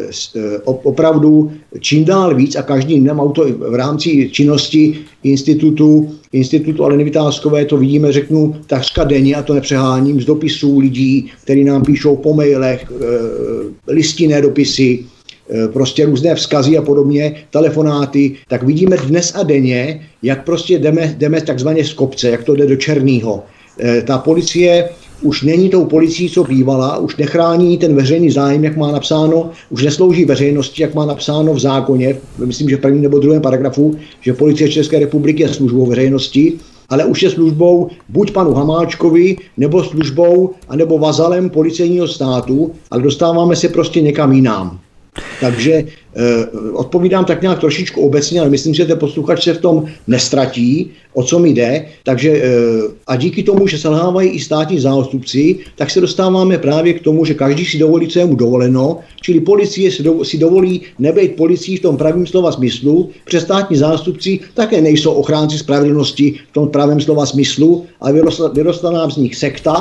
opravdu čím dál víc a každý dnem to v rámci činnosti institutu, institutu Aleny Vytázkové to vidíme, řeknu, takřka denně, a to nepřeháním, z dopisů lidí, kteří nám píšou po mailech, listinné dopisy, prostě různé vzkazy a podobně, telefonáty, tak vidíme dnes a denně, jak prostě jdeme, jdeme takzvaně z kopce, jak to jde do černého. E, ta policie už není tou policií, co bývala, už nechrání ten veřejný zájem, jak má napsáno, už neslouží veřejnosti, jak má napsáno v zákoně, myslím, že v prvním nebo druhém paragrafu, že policie České republiky je službou veřejnosti, ale už je službou buď panu Hamáčkovi, nebo službou, anebo vazalem policejního státu, ale dostáváme se prostě někam jinam. Takže eh, odpovídám tak nějak trošičku obecně, ale myslím, že ten posluchač se v tom nestratí, o co mi jde. Takže eh, a díky tomu, že selhávají i státní zástupci, tak se dostáváme právě k tomu, že každý si dovolí, co je mu dovoleno, čili policie si, do, si dovolí nebejt policií v tom pravém slova smyslu, protože státní zástupci také nejsou ochránci spravedlnosti v tom pravém slova smyslu, ale vyrostla, vyrostla nám z nich sekta,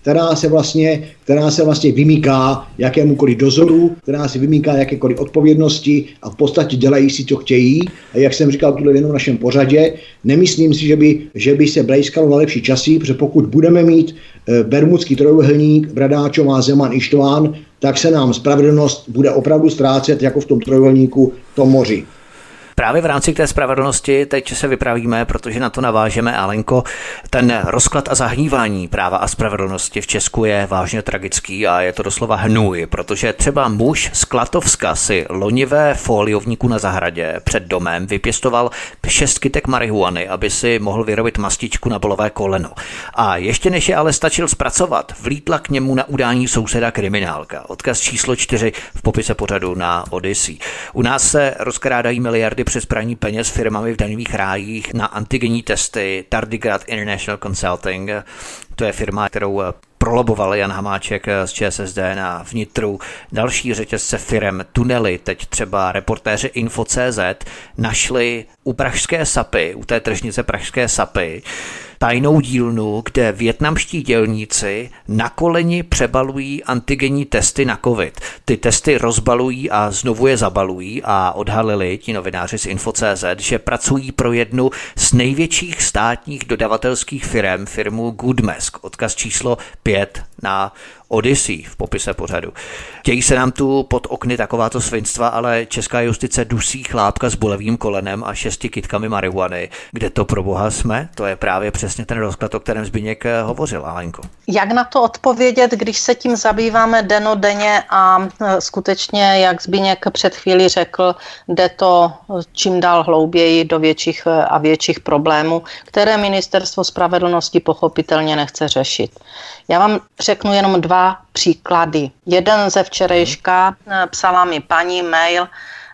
která se vlastně, která se vlastně vymýká jakémukoliv dozoru, která se vymýká jakékoliv odpovědnosti a v podstatě dělají si, co chtějí. A jak jsem říkal tuhle v našem pořadě, nemyslím si, že by, že by se blejskalo na lepší časy, protože pokud budeme mít e, bermudský trojuhelník, Bradáčová, Zeman, Ištván, tak se nám spravedlnost bude opravdu ztrácet jako v tom trojuhelníku v tom moři. Právě v rámci té spravedlnosti teď se vypravíme, protože na to navážeme, Alenko. Ten rozklad a zahnívání práva a spravedlnosti v Česku je vážně tragický a je to doslova hnůj, protože třeba muž z Klatovska si loni ve foliovníku na zahradě před domem vypěstoval šest kytek marihuany, aby si mohl vyrobit mastičku na bolové koleno. A ještě než je ale stačil zpracovat, vlítla k němu na udání souseda kriminálka. Odkaz číslo čtyři v popise pořadu na Odyssey. U nás se rozkrádají miliardy přes praní peněz firmami v daňových rájích na antigenní testy. Tardigrad International Consulting, to je firma, kterou proloboval Jan Hamáček z ČSSD na vnitru. Další řetězce firem, tunely, teď třeba reportéři Info tečka cé zet našli u pražské Sapy, u té tržnice pražské Sapy, tajnou dílnu, kde vietnamští dělníci na koleni přebalují antigenní testy na covid. Ty testy rozbalují a znovu je zabalují a odhalili ti novináři z Info tečka cé zet, že pracují pro jednu z největších státních dodavatelských firm, firmu Goodmask. Odkaz číslo pět na Odyssey v popise pořadu. Dějí se nám tu pod okny takováto svinstva, ale česká justice dusí chlápka s bolevým kolenem a šesti kytkami marihuany. Kde to pro boha jsme? To je právě přesně ten rozklad, o kterém Zbyněk hovořil, Alenko. Jak na to odpovědět, když se tím zabýváme dennodenně a skutečně, jak Zbyněk před chvílí řekl, jde to čím dál hlouběji do větších a větších problémů, které Ministerstvo spravedlnosti pochopitelně nechce řešit. Já vám řeknu jenom dva příklady. Jeden ze včerejška, psala mi paní mail,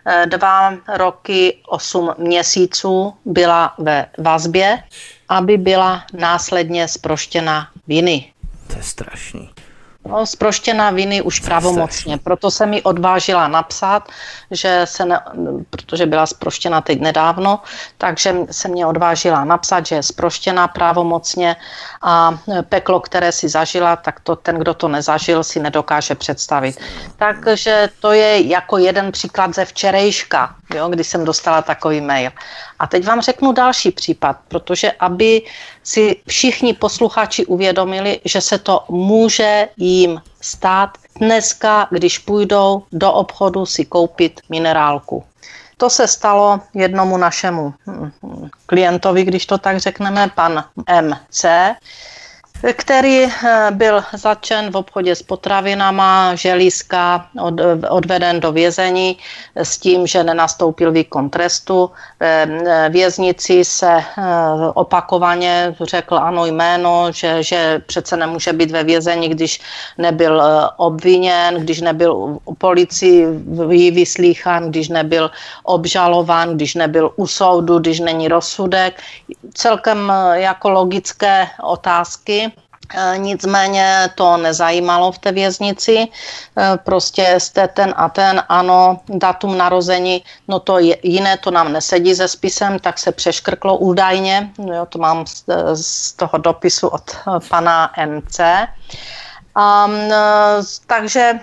dva roky, osm měsíců byla ve vazbě, aby byla následně zproštěna viny. To je strašný. No, zproštěná viny už pravomocně, proto se mi odvážila napsat, že se ne, protože byla zproštěna teď nedávno, takže se mě odvážila napsat, že je zproštěná pravomocně a peklo, které si zažila, tak to ten, kdo to nezažil, si nedokáže představit. Takže to je jako jeden příklad ze včerejška, jo, kdy jsem dostala takový mail. A teď vám řeknu další případ, protože aby si všichni posluchači uvědomili, že se to může jim stát dneska, když půjdou do obchodu si koupit minerálku. To se stalo jednomu našemu klientovi, když to tak řekneme, pan M C, který byl zatčen v obchodě s potravinama, želízka, od, odveden do vězení s tím, že nenastoupil výkon trestu. Ve věznici se opakovaně řekl ano jméno, že, že přece nemůže být ve vězení, když nebyl obviněn, když nebyl u policii vyslýchán, když nebyl obžalován, když nebyl u soudu, když není rozsudek. Celkem jako logické otázky. Nicméně to nezajímalo v té věznici, prostě jste ten a ten, ano, datum narození, no to je, jiné to nám nesedí se spisem, tak se přeškrklo údajně, jo, to mám z, z toho dopisu od pana M C. Um, takže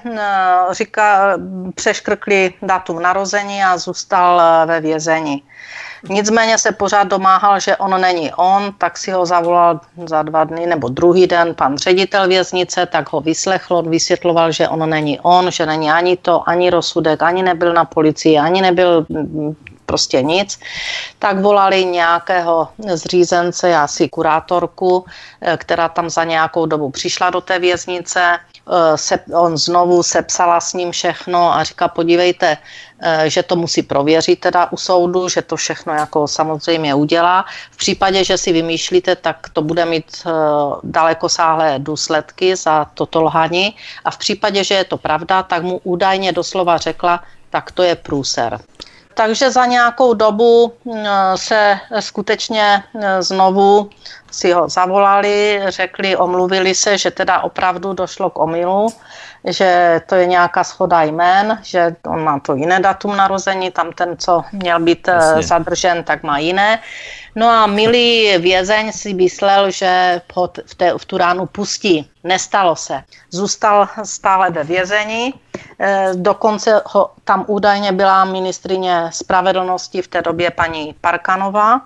říká, přeškrkli datum narození a zůstal ve vězení. Nicméně se pořád domáhal, že on není on, tak si ho zavolal za dva dny nebo druhý den pan ředitel věznice, tak ho vyslechl, vysvětloval, že on není on, že není ani to, ani rozsudek, ani nebyl na policii, ani nebyl prostě nic. Tak volali nějakého zřízence, asi kurátorku, která tam za nějakou dobu přišla do té věznice. Se, on znovu sepsala s ním všechno a říká, podívejte, že to musí prověřit teda u soudu, že to všechno jako samozřejmě udělá. V případě, že si vymýšlíte, tak to bude mít dalekosáhlé důsledky za toto lhaní. A v případě, že je to pravda, tak mu údajně doslova řekla, tak to je průser. Takže za nějakou dobu se skutečně znovu si ho zavolali, řekli, omluvili se, že teda opravdu došlo k omylu, že to je nějaká shoda jmén, že on má to jiné datum narození, tam ten, co měl být Jasně. zadržen, tak má jiné. No a milý vězeň si myslel, že v, té, v tu ránu pustí. Nestalo se. Zůstal stále ve vězení. E, dokonce ho, tam údajně byla ministryně spravedlnosti v té době paní Parkanová.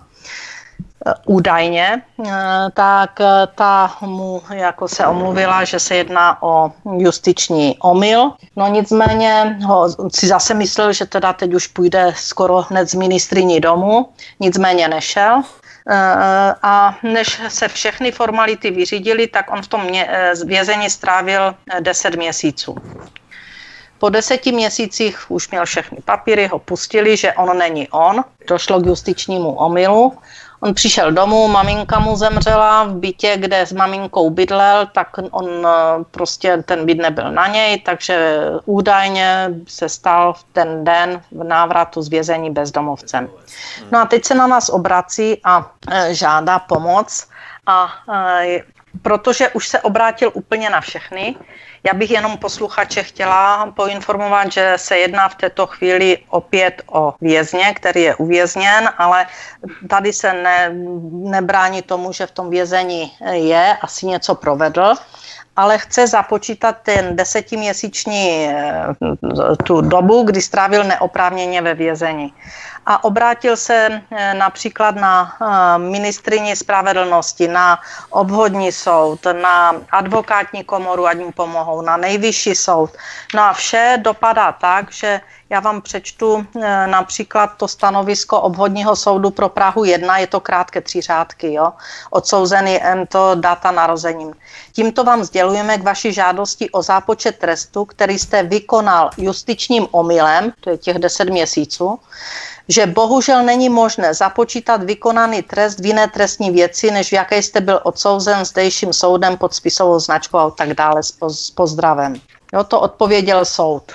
Údajně, tak ta mu jako se omluvila, že se jedná o justiční omyl. No nicméně ho si zase myslel, že teda teď už půjde skoro hned z ministryní domů, nicméně nešel. A než se všechny formality vyřídily, tak on v tom vězení strávil deset měsíců. Po deseti měsících už měl všechny papíry, ho pustili, že on není on. Došlo k justičnímu omylu. On přišel domů, maminka mu zemřela v bytě, kde s maminkou bydlel, tak on prostě ten byt nebyl na něj, takže údajně se stal v ten den v návratu z vězení bezdomovcem. No a teď se na nás obrací a žádá pomoc a protože už se obrátil úplně na všechny. Já bych jenom posluchače chtěla poinformovat, že se jedná v této chvíli opět o vězně, který je uvězněn, ale tady se ne, nebrání tomu, že v tom vězení je, asi něco provedl, ale chce započítat ten desetiměsíční tu dobu, kdy strávil neoprávněně ve vězení. A obrátil se například na ministryni spravedlnosti, na obvodní soud, na advokátní komoru, ať mu pomohou, na nejvyšší soud. No a vše dopadá tak, že já vám přečtu například to stanovisko obvodního soudu pro Prahu jedna, je to krátké tři řádky, jo? Odsouzený to data narozením. Tímto vám sdělujeme k vaší žádosti o zápočet trestu, který jste vykonal justičním omylem, to je těch deset měsíců, že bohužel není možné započítat vykonaný trest v jiné trestní věci, než v jaké jste byl odsouzen zdejším soudem pod spisovou značkou a tak dále s pozdravem. Jo, to odpověděl soud.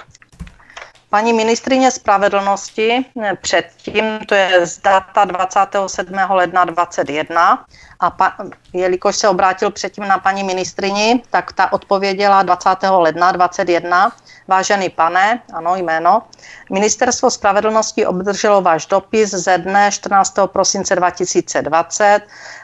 Paní ministryně spravedlnosti předtím, to je z data dvacátého sedmého ledna dvacet jedna, a pa, jelikož se obrátil předtím na paní ministryni, tak ta odpověděla dvacátého ledna dvacet jedna. Vážený pane, ano, jméno, Ministerstvo spravedlnosti obdrželo váš dopis ze dne čtrnáctého prosince dva tisíce dvacet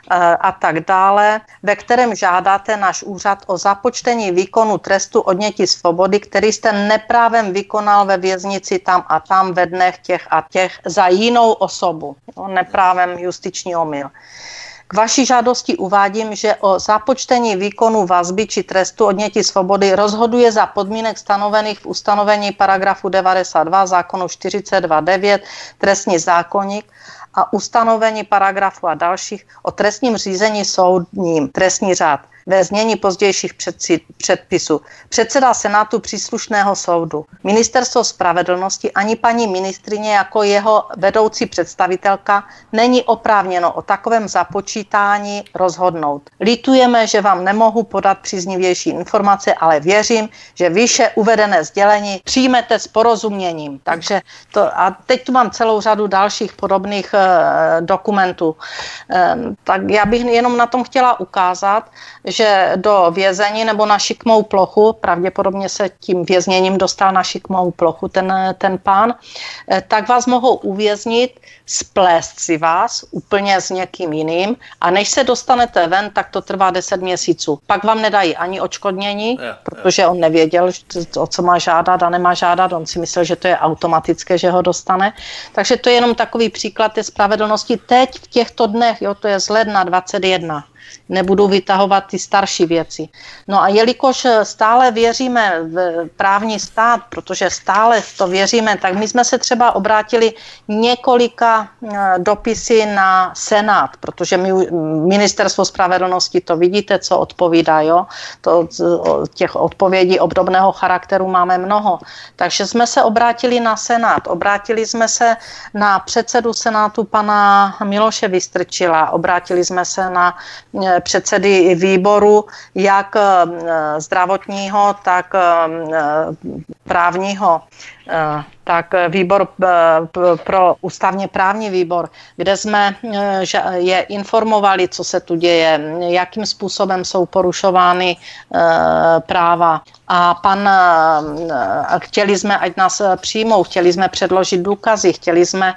a tak dále, ve kterém žádáte náš úřad o započtení výkonu trestu odnětí svobody, který jste neprávem vykonal ve věznici tam a tam ve dnech těch a těch za jinou osobu. Neprávem justiční omyl. K vaší žádosti uvádím, že o započtení výkonu vazby či trestu odnětí svobody rozhoduje za podmínek stanovených v ustanovení paragrafu devadesát dva zákonu čtyřicet dva devět trestní zákoník a ustanovení paragrafu a dalších o trestním řízení soudním trestní řád ve znění pozdějších předpisů. Předseda Senátu příslušného soudu. Ministerstvo spravedlnosti ani paní ministryně jako jeho vedoucí představitelka není oprávněno o takovém započítání rozhodnout. Litujeme, že vám nemohu podat příznivější informace, ale věřím, že výše uvedené sdělení přijmete s porozuměním. Takže to, a teď tu mám celou řadu dalších podobných e, dokumentů. E, tak já bych jenom na tom chtěla ukázat, že do vězení nebo na šikmou plochu, pravděpodobně se tím vězněním dostal na šikmou plochu ten, ten pán, tak vás mohou uvěznit, splést si vás úplně s někým jiným a než se dostanete ven, tak to trvá deset měsíců. Pak vám nedají ani odškodnění, yeah, protože yeah. on nevěděl, o co má žádat a nemá žádat, on si myslel, že to je automatické, že ho dostane. Takže to je jenom takový příklad té spravedlnosti teď v těchto dnech, jo, to je z ledna dvacet jedna. Nebudu vytahovat ty starší věci. No a jelikož stále věříme v právní stát, protože stále to věříme, tak my jsme se třeba obrátili několika dopisy na Senát, protože my, Ministerstvo spravedlnosti, to vidíte, co odpovídá, jo? To, těch odpovědí obdobného charakteru máme mnoho. Takže jsme se obrátili na Senát, obrátili jsme se na předsedu Senátu pana Miloše Vystrčila, obrátili jsme se na předsedy výboru, jak zdravotního, tak právního tak výbor pro ústavně právní výbor, kde jsme je informovali, co se tu děje, jakým způsobem jsou porušovány práva. A pan, chtěli jsme, ať nás přijmou, chtěli jsme předložit důkazy, chtěli jsme,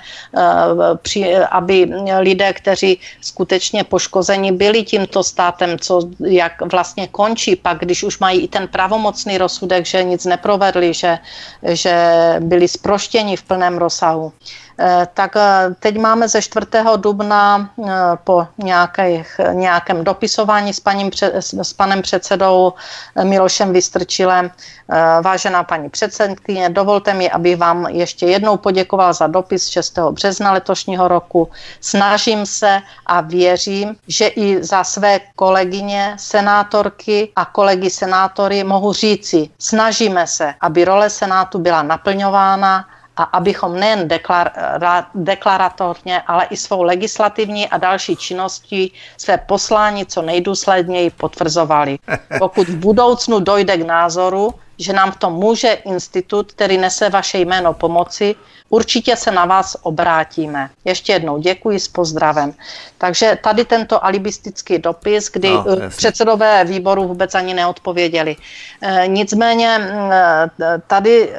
aby lidé, kteří skutečně poškozeni byli tímto státem, co, jak vlastně končí pak, když už mají i ten pravomocný rozsudek, že nic neprovedli, že, že byli zproštěni v plném rozsahu. Tak teď máme ze čtvrtého dubna po nějakých, nějakém dopisování s, paním, s panem předsedou Milošem Vystrčilem. Vážená paní předsedkyně, dovolte mi, abych vám ještě jednou poděkoval za dopis šestého března letošního roku. Snažím se a věřím, že i za své kolegyně, senátorky a kolegy senátory mohu říci, snažíme se, aby role Senátu byla naplňována a abychom nejen deklara- deklaratorně, ale i svou legislativní a další činností své poslání co nejdůsledněji potvrzovali. Pokud v budoucnu dojde k názoru, že nám v tom může institut, který nese vaše jméno, pomoci, určitě se na vás obrátíme. Ještě jednou děkuji s pozdravem. Takže tady tento alibistický dopis, kdy no, předsedové výboru vůbec ani neodpověděli. E, nicméně e, tady e,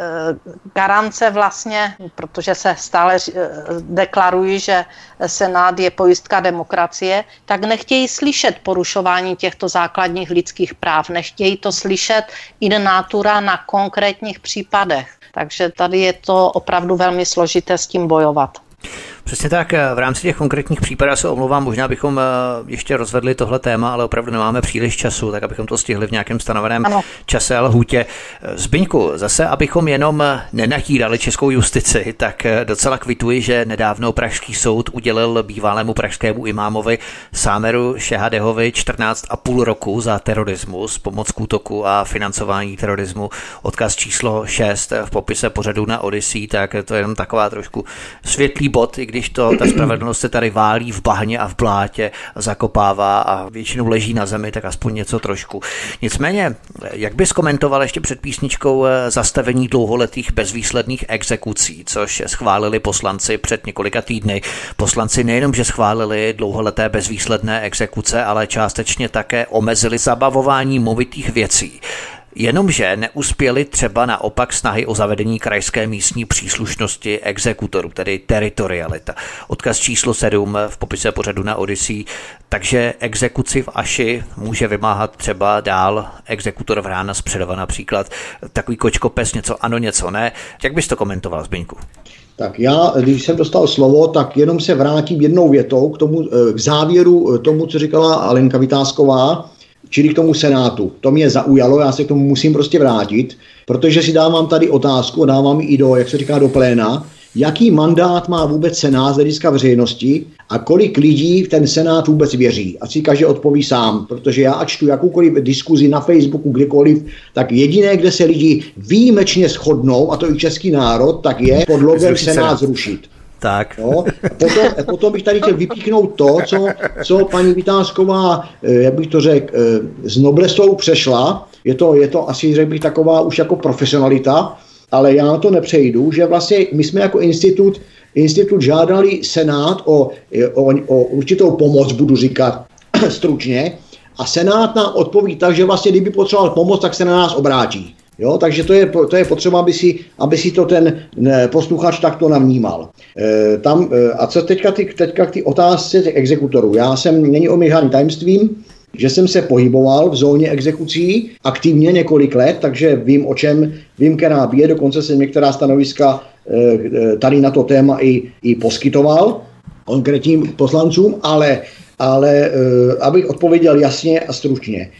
garance vlastně, protože se stále e, deklarují, že Senát je pojistka demokracie, tak nechtějí slyšet porušování těchto základních lidských práv. Nechtějí to slyšet in natura na konkrétních případech. Takže tady je to opravdu velmi složité s tím bojovat. Přesně tak, v rámci těch konkrétních případů se omlouvám, možná bychom ještě rozvedli tohle téma, ale opravdu nemáme příliš času, tak abychom to stihli v nějakém stanoveném ano. čase a lhůtě. Zbyňku, zase abychom jenom nenatírali českou justici, tak docela kvituji, že nedávno pražský soud udělil bývalému pražskému imámovi Sámeru Šehadehovi čtrnáct a půl roku za terorismus, pomoc k útoku a financování terorismu. Odkaz číslo šest v popise pořadu na Odyssey, tak to je jenom taková trošku světlý bod, i když to, ta spravedlnost se tady válí v bahně a v blátě, zakopává a většinou leží na zemi, tak aspoň něco trošku. Nicméně, jak bys komentoval ještě před písničkou zastavení dlouholetých bezvýsledných exekucí, což schválili poslanci před několika týdny. Poslanci nejenom, že schválili dlouholeté bezvýsledné exekuce, ale částečně také omezili zabavování movitých věcí. Jenomže neuspěli třeba naopak snahy o zavedení krajské místní příslušnosti exekutorů, tedy teritorialita. Odkaz číslo sedm v popise pořadu na Odyssey. Takže exekuci v Aši může vymáhat třeba dál exekutor Vrána z Předova například. Takový kočkopes, něco ano, něco ne. Jak bys to komentoval, Zbyňku? Tak já, když jsem dostal slovo, tak jenom se vrátím jednou větou k tomu, k závěru tomu, co říkala Alenka Vitásková, čili k tomu Senátu. To mě zaujalo, já se k tomu musím prostě vrátit, protože si dávám tady otázku, dávám i do, jak se říká, do pléna, jaký mandát má vůbec Senát z hlediska veřejnosti a kolik lidí v ten Senát vůbec věří. Ať si každý odpoví sám, protože já čtu jakoukoliv diskuzi na Facebooku, kdekoliv, tak jediné, kde se lidi výjimečně shodnou, a to i český národ, tak je pod logem Senát zrušit. Tak. No, potom, potom bych tady chtěl vypíchnout to, co, co paní Vitásková, jak bych to řekl, s noblesou přešla. Je to, je to asi, řekl bych, taková už jako profesionalita, ale já na to nepřejdu, že vlastně my jsme jako institut, institut žádali Senát o, o, o určitou pomoc, budu říkat stručně, a Senát nám odpoví tak, že vlastně kdyby potřeboval pomoc, tak se na nás obrátí. Jo, takže to je, to je potřeba, aby si, aby si to ten ne, posluchač takto navnímal. E, tam, e, a co teďka, ty, teďka k ty otázce těch exekutorů. Já jsem, není omíhání tajemstvím, že jsem se pohyboval v zóně exekucí aktivně několik let, takže vím, o čem vím, která bije, dokonce jsem některá stanoviska e, tady na to téma i, i poskytoval konkrétním poslancům, ale, ale e, abych odpověděl jasně a stručně.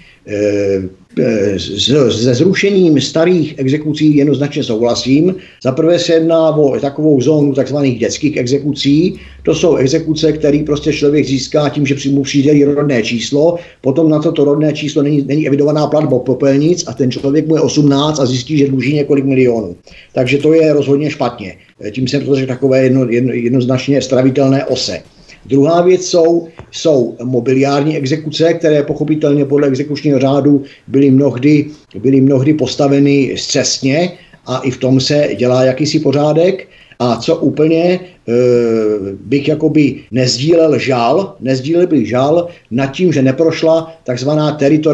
Se zrušením starých exekucí jednoznačně souhlasím. Za prvé se jedná o takovou zónu takzvaných dětských exekucí. To jsou exekuce, které prostě člověk získá tím, že mu přijde rodné číslo. Potom na toto rodné číslo není, není evidovaná platba popelnic a ten člověk mu je osmnáct a zjistí, že dluží několik milionů. Takže to je rozhodně špatně. Tím jsem to řekl takové jedno, jedno, jednoznačně stravitelné ose. Druhá věc jsou, jsou mobiliární exekuce, které pochopitelně podle exekučního řádu byly mnohdy, byly mnohdy postaveny scestně a i v tom se dělá jakýsi pořádek. A co úplně e, bych jakoby nezdílel žal, nezdílel bych žal nad tím, že neprošla takzvaná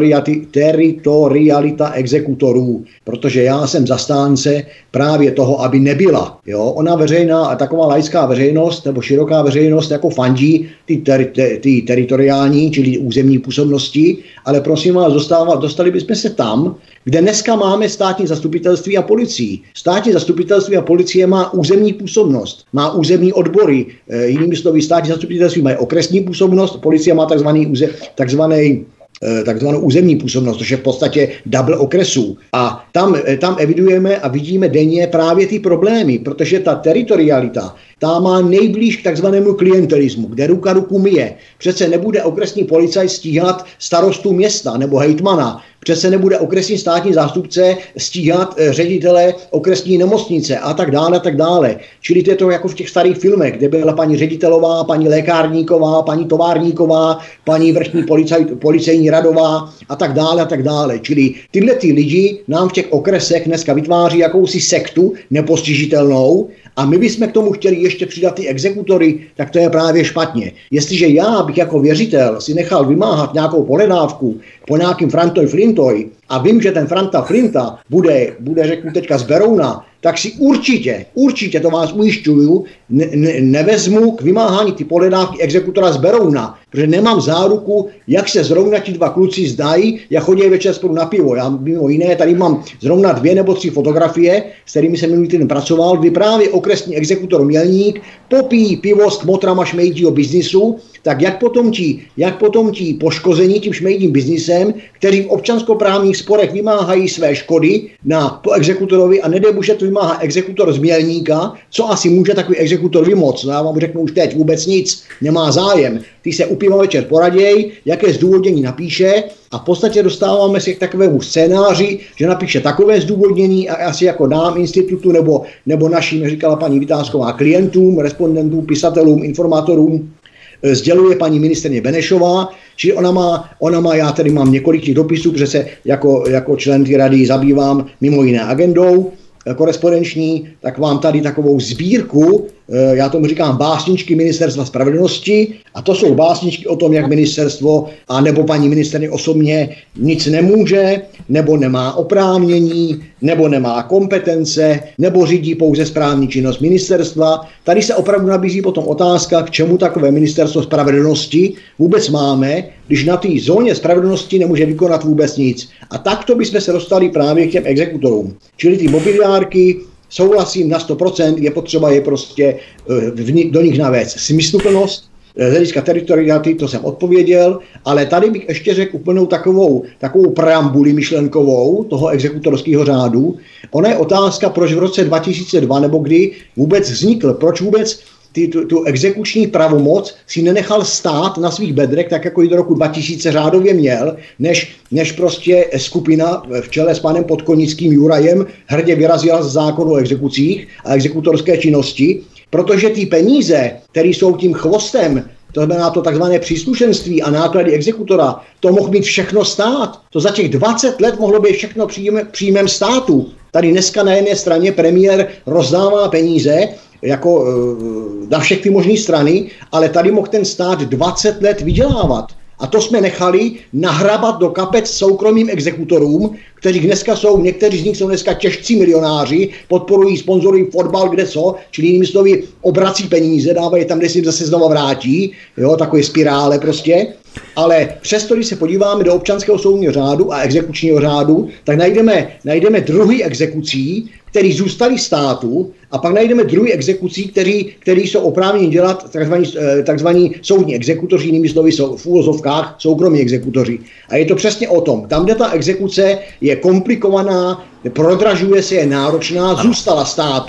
teritorialita exekutorů, protože já jsem zastánce právě toho, aby nebyla. Jo? Ona veřejná, taková laická veřejnost nebo široká veřejnost jako fandí ty, ter, ty, ty teritoriální, čili územní působnosti, ale prosím vás, dostávat, dostali bychom se tam, kde dneska máme státní zastupitelství a policii. Státní zastupitelství a policie má územní působnost, má územní odbory, e, jinými slovy státní zastupitelství mají okresní působnost, policie má takzvaný, takzvaný takzvanou územní působnost, což je v podstatě double okresů. A tam, tam evidujeme a vidíme denně právě ty problémy, protože ta teritorialita, ta má nejblíž k takzvanému klientelismu, kde ruka ruku myje. Přece nebude okresní policajt stíhat starostu města nebo hejtmana, přece nebude okresní státní zástupce stíhat ředitele okresní nemocnice a tak dále, a tak dále. Čili to je to jako v těch starých filmech, kde byla paní ředitelová, paní lékárníková, paní továrníková, paní vrchní policaj, policejní radová a tak dále, a tak dále. Čili tyhle ty lidi nám v těch okresech dneska vytváří jakousi sektu nepostižitelnou a my bychom k tomu chtěli ještě přidat ty exekutory, tak to je právě špatně. Jestliže já bych jako věřitel si nechal vymáhat nějakou pohledávku po nějakým Frantoj Flintoj a vím, že ten Franta Flinta bude, bude řeknu teďka z Berouna, tak si určitě, určitě to vás ujišťuju, ne, ne, nevezmu k vymáhání ty pohledávky exekutora z Berouna, protože nemám záruku, jak se zrovna ti dva kluci zdají, jak chodí večer spolu na pivo. Já mimo jiné tady mám zrovna dvě nebo tři fotografie, s kterými jsem minulý týden pracoval, kdy právě okresní exekutor Mělník popíjí pivo s kmotrama šmejdího biznisu, tak jak potom ti, jak potom ti poškození tím šmejdím biznisem, kteří v občanskoprávních sporech vymáhají své škody na, po exekutorovi a nedej bože to vymáhá exekutor z Mělníka, co asi může takový exekutor vymoct. No já vám řeknu už teď vůbec nic, nemá zájem. Ty se u piva večer poraděj, jaké zdůvodnění napíše a v podstatě dostáváme se k takovému scénáři, že napíše takové zdůvodnění a asi jako nám institutu nebo, nebo našim, jak říkala paní Vitásková, klientům, respondentům, pisatelům, informátorům, sděluje paní ministryně Benešová, čili ona má, ona má, já tady mám několik těch dopisů, protože se jako, jako člen té rady zabývám mimo jiné agendou korespondenční, tak mám tady takovou sbírku, já tomu říkám básničky Ministerstva spravedlnosti a to jsou básničky o tom, jak ministerstvo a nebo paní ministryně osobně nic nemůže, nebo nemá oprávnění, nebo nemá kompetence, nebo řídí pouze správní činnost ministerstva. Tady se opravdu nabízí potom otázka, k čemu takové ministerstvo spravedlnosti vůbec máme, když na té zóně spravedlnosti nemůže vykonat vůbec nic. A takto bychom se dostali právě k těm exekutorům. Čili ty mobiliárky, souhlasím na sto procent, je potřeba je prostě uh, do nich navést smysluplnost, z hlediska teritoriality, to jsem odpověděl, ale tady bych ještě řekl úplnou takovou, takovou preambuli myšlenkovou toho exekutorského řádu. Ona je otázka, proč v roce dva tisíce dva nebo kdy vůbec vznikl, proč vůbec ty, tu, tu exekuční pravomoc si nenechal stát na svých bedrech, tak jako i do roku dva tisíce řádově měl, než, než prostě skupina v čele s panem Podkonickým Jurajem hrdě vyrazila z zákonu o exekucích a exekutorské činnosti, protože ty peníze, které jsou tím chvostem, to znamená to takzvané příslušenství a náklady exekutora, to mohl mít všechno stát. To za těch dvacet let mohlo být všechno příjem, příjmem státu. Tady dneska na jedné straně premiér rozdává peníze jako na všechny možné strany, ale tady mohl ten stát dvacet let vydělávat. A to jsme nechali nahrabat do kapec soukromým exekutorům, kteří dneska jsou, někteří z nich jsou dneska těžcí milionáři, podporují, sponzorují fotbal, kde co, čili jinými slovy obrací peníze, dávají tam, kde si jim zase znova vrátí, jo, takové spirále prostě. Ale přesto, když se podíváme do občanského soudního řádu a exekučního řádu, tak najdeme, najdeme druhy exekucí, které zůstaly státu, a pak najdeme druhy exekucí, který, který jsou oprávněni dělat takzvaní, takzvaní soudní exekutoři, jinými slovy jsou v úvozovkách soukromí exekutoři. A je to přesně o tom. Tam, kde ta exekuce je komplikovaná, prodražuje se, je náročná, zůstala státu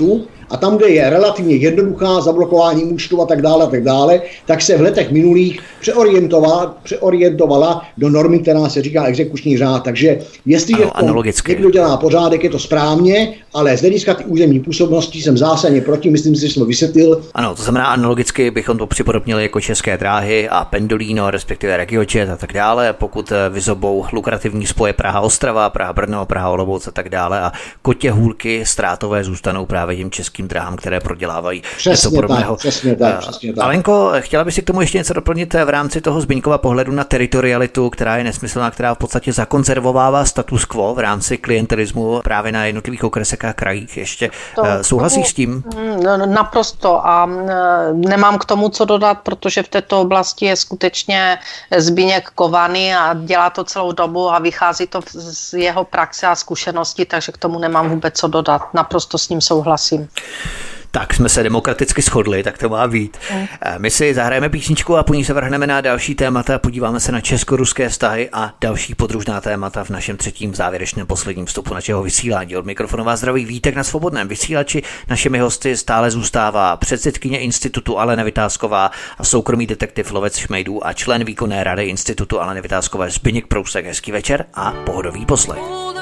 a tam, kde je relativně jednoduchá zablokování účtu a tak dále, a tak dále, tak se v letech minulých přeorientovala, přeorientovala do normy, která se říká exekuční řád. Takže jestliže někdo dělá pořádek, je to správně, ale z hlediska ty územní působnosti jsem zásadně proti, myslím si, že jsem to vysvětlil. Ano, to znamená analogicky bychom to připodobnili jako České dráhy a Pendolino, respektive RegioJet a tak dále, pokud vyzobou lukrativní spoje Praha-Ostrava, Praha-Brno, Praha-Olomouc a tak dále a kotěhůlky ztrátové zůstanou právě těm českým dráhám, které prodělávají něco podobného. Tak, přesně tak, přesně tak. Alenko, chtěla bych si k tomu ještě něco doplnit v rámci toho Zbyňkova pohledu na teritorialitu, která je nesmyslná, která v podstatě zakonzervovává status quo v rámci klientelismu právě na jednotlivých okresech a krajích. Ještě to, souhlasíš s tím? Naprosto a nemám k tomu co dodat, protože v této oblasti je skutečně Zbyněk kovaný a dělá to celou dobu a vychází to z jeho praxe a zkušenosti, takže k tomu nemám vůbec co dodat. Naprosto s ním souhlasím. Tak jsme se demokraticky shodli, tak to má být. My si zahrajeme písničku a po ní se vrhneme na další témata, podíváme se na česko-ruské vztahy a další podružná témata v našem třetím závěrečném posledním vstupu našeho vysílání. Od mikrofonu vás zdraví Vítek na Svobodném vysílači. Našimi hosty stále zůstává předsedkyně institutu Alena Vytázková a soukromý detektiv lovec šmejdů a člen výkonné rady institutu Aleny Vytázkové Zbyněk Prousek. Hezký večer a pohodový poslech.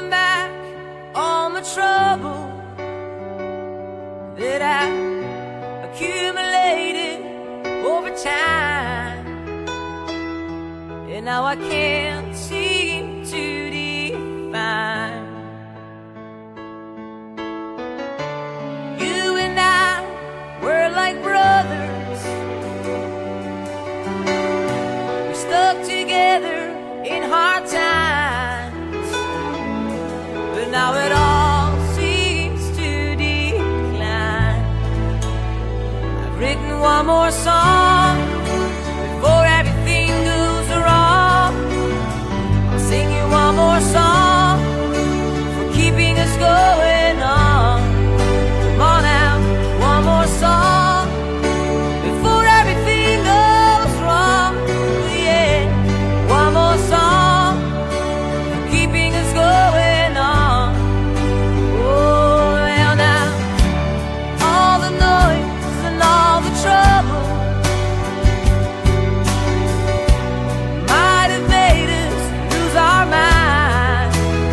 That I accumulated over time, and now I can't seem to define. You and I were like brothers. We stuck together in hard times, but now it all written one more song before everything goes wrong. I'll sing you one more song for keeping us going on. Come on now, one more song before everything goes wrong. Oh yeah, one more song for keeping us going on. Oh well now, all the noise and all the trouble might have made us lose our mind,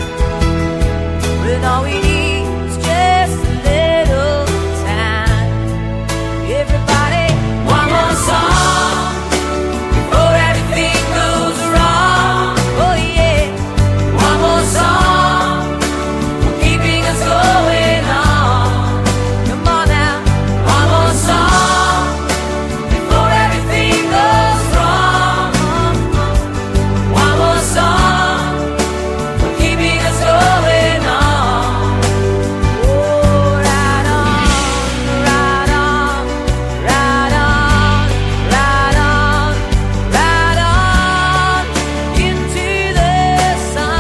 but all we need is just a little time. Everybody, one more song before everything goes wrong. Oh yeah, one more song for keeping us going on. Come on now, one more song before everything goes wrong. One more song for keeping us going on. Oh, right on, right on, right on, right on, right on into the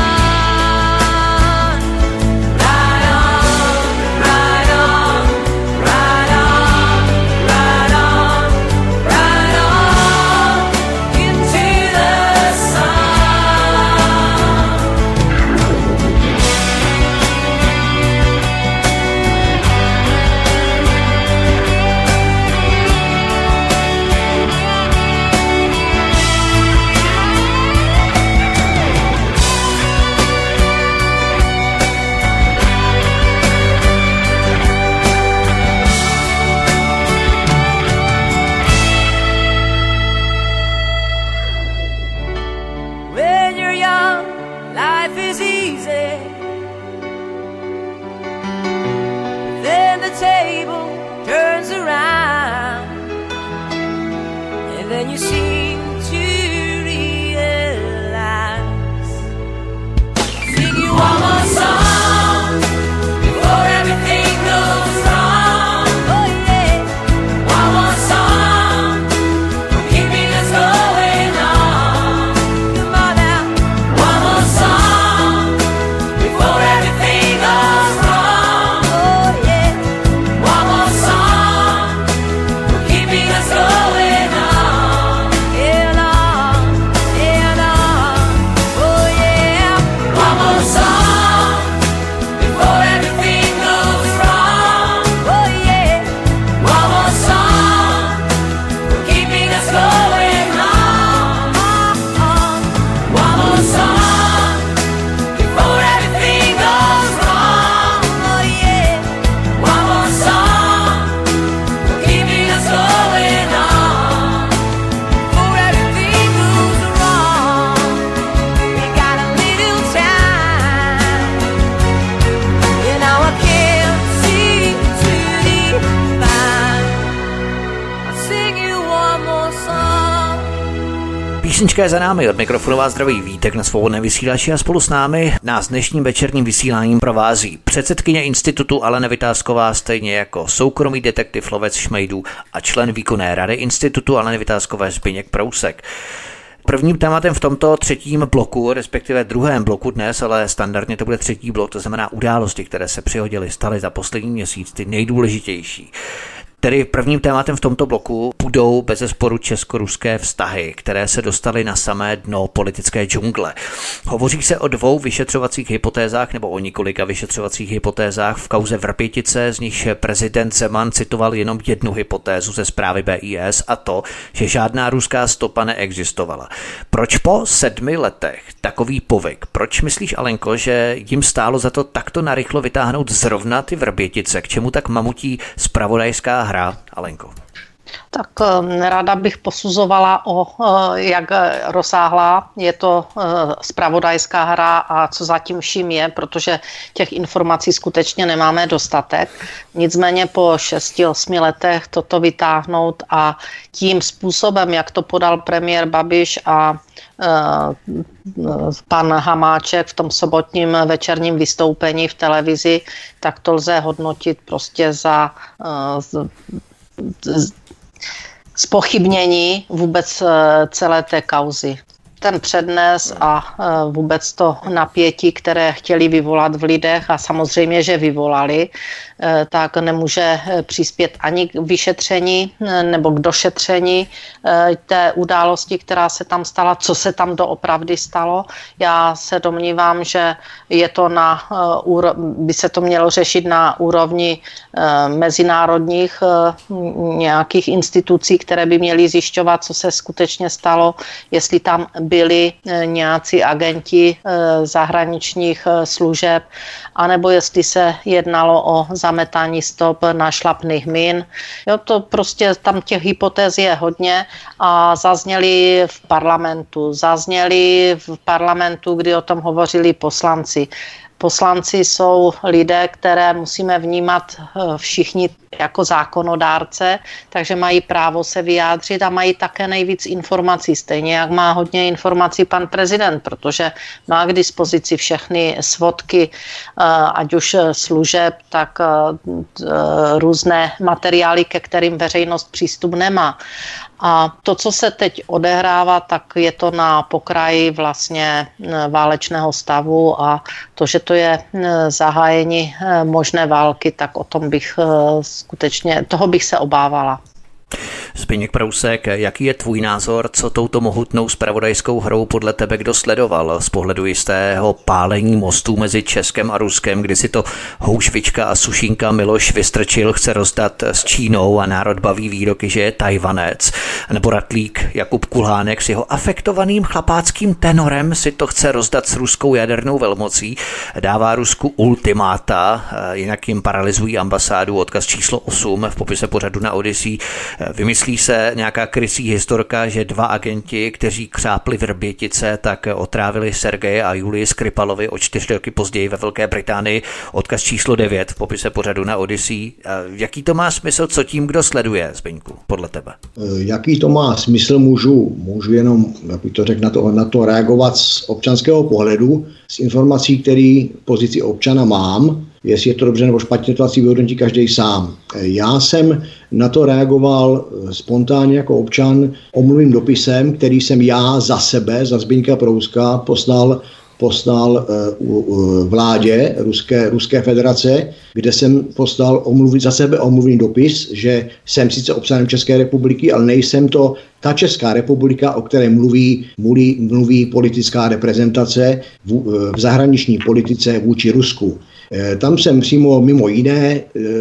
sun. Right on, right on, right on, right on, right on into the sun. When you're young, life is easy. Then the table turns around, and then you seem to realize. Sing you one more song before everything goes wrong. Oh yeah, one more song for keeping us going on. Come on now, one more song before everything goes wrong. Oh yeah, one more song for keeping us going on. Písnička je za námi, od mikrofonu vás zdraví Vítek na Svobodném vysílači a spolu s námi nás dnešním večerním vysíláním provází předsedkyně institutu Alena Vitásková, stejně jako soukromý detektiv lovec šmejdů a člen výkonné rady institutu Aleny Vitáskové Zbyněk Prousek. Prvním tématem v tomto třetím bloku, respektive druhém bloku dnes, ale standardně to bude třetí blok, to znamená události, které se přihodily, staly za poslední měsíc, ty nejdůležitější. Tedy prvním tématem v tomto bloku budou bezesporu česko-ruské vztahy, které se dostaly na samé dno politické džungle. Hovoří se o dvou vyšetřovacích hypotézách nebo o několika vyšetřovacích hypotézách v kauze Vrbětice, z nichž prezident Zeman citoval jenom jednu hypotézu ze zprávy B I S, a to, že žádná ruská stopa neexistovala. Proč po sedmi letech takový povyk? Proč myslíš, Alenko, že jim stálo za to takto narychlo vytáhnout zrovna ty Vrbětice? K čemu tak mamutí zpravodajská hra, Alenko? Tak ráda bych posuzovala, o jak rozsáhlá je to zpravodajská hra a co zatím vším je, protože těch informací skutečně nemáme dostatek. Nicméně po šesti, osmi letech toto vytáhnout a tím způsobem, jak to podal premiér Babiš a pan Hamáček v tom sobotním večerním vystoupení v televizi, tak to lze hodnotit prostě za zpochybnění vůbec celé té kauzy. Ten přednes a vůbec to napětí, které chtěli vyvolat v lidech a samozřejmě, že vyvolali, tak nemůže přispět ani k vyšetření nebo k došetření té události, která se tam stala, co se tam doopravdy stalo. Já se domnívám, že je to na, by se to mělo řešit na úrovni mezinárodních nějakých institucí, které by měly zjišťovat, co se skutečně stalo, jestli tam byli nějací agenti zahraničních služeb, anebo jestli se jednalo o zametání stop na šlapných min. Jo, to prostě tam těch hypotéz je hodně a zazněly v parlamentu. Zazněly v parlamentu, kdy o tom hovořili poslanci. Poslanci jsou lidé, které musíme vnímat všichni jako zákonodárce, takže mají právo se vyjádřit a mají také nejvíc informací, stejně jak má hodně informací pan prezident, protože má k dispozici všechny svodky, ať už služeb, tak různé materiály, ke kterým veřejnost přístup nemá. A to, co se teď odehrává, tak je to na pokraji vlastně válečného stavu a to, že to je zahájení možné války, tak o tom bych skutečně, toho bych se obávala. Zbyněk Prousek, jaký je tvůj názor, co touto mohutnou zpravodajskou hrou podle tebe kdo sledoval z pohledu jistého pálení mostů mezi Českem a Ruskem, kdy si to houšvička a sušínka Miloš Vystrčil chce rozdat s Čínou a národ baví výroky, že je Tajvanec, nebo ratlík Jakub Kulhánek s jeho afektovaným chlapáckým tenorem si to chce rozdat s ruskou jadernou velmocí, dává Rusku ultimáta, jinak jim paralyzují ambasádu, odkaz číslo osm v popise pořadu na Odyssey. Vymyslí se nějaká krysí historka, že dva agenti, kteří křápli Vrbětice, tak otrávili Sergeje a Julii Skripalovi o čtyři roky později ve Velké Británii, odkaz číslo devět v popise pořadu na Odyssey. Jaký to má smysl, co tím kdo sleduje, Zbyňku, podle tebe? Jaký to má smysl, můžu, můžu jenom, jak bych to řekl, na to, na to reagovat z občanského pohledu, z informací, které v pozici občana mám. Jestli je to dobře nebo špatně, to asi vyhodnotí každý sám. Já jsem na to reagoval spontánně jako občan omluvným dopisem, který jsem já za sebe, za Zbyňka Prouska, poslal poslal uh, vládě Ruské, Ruské federace, kde jsem poslal omluv, za sebe omluvný dopis, že jsem sice občanem České republiky, ale nejsem to ta Česká republika, o které mluví, mluví, mluví politická reprezentace v, v zahraniční politice vůči Rusku. Tam jsem přímo mimo jiné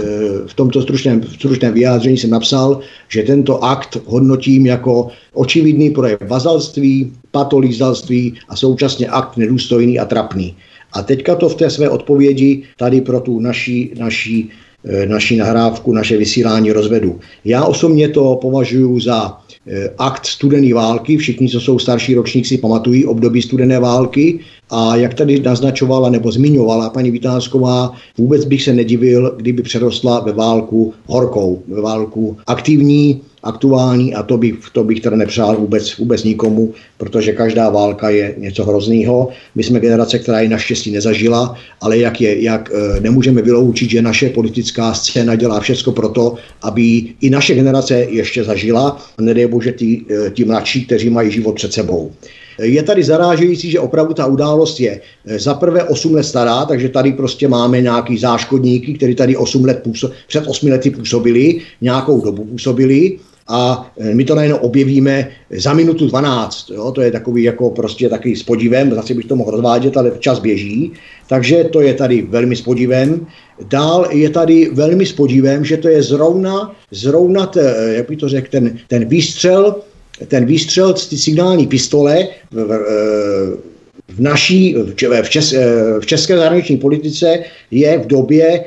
v tomto stručném, stručném vyjádření jsem napsal, že tento akt hodnotím jako očividný projev vazalství, patolízalství a současně akt nedůstojný a trapný. A teďka to v té své odpovědi tady pro tu naší, naší, naší nahrávku, naše vysílání rozvedu. Já osobně to považuji za akt studené války, všichni, co jsou starší ročník, si pamatují období studené války a jak tady naznačovala nebo zmiňovala paní Vitásková, vůbec bych se nedivil, kdyby přerostla ve válku horkou, ve válku aktivní aktuální a to bych, to bych teda nepřál vůbec, vůbec nikomu, protože každá válka je něco hrozného. My jsme generace, která ji naštěstí nezažila, ale jak, je, jak nemůžeme vyloučit, že naše politická scéna dělá všecko pro to, aby i naše generace ještě zažila a nedej bože ti, ti mladší, kteří mají život před sebou. Je tady zarážející, že opravdu ta událost je za prvé osm let stará, takže tady prostě máme nějaký záškodníky, kteří tady osm let působ, před osmi lety působili, nějakou dobu působili a my to najednou objevíme za minutu dvanáct. Jo? To je takový jako prostě taky s podivem, zase bych to mohl rozvádět, ale čas běží, takže to je tady velmi s podivem. Dál je tady velmi s podivem, že to je zrovna, zrovna t, jak bych to řekl, ten, ten výstřel, ten výstřel z ty signální pistole v, v, v naší, v, čes, v české zahraniční politice je v době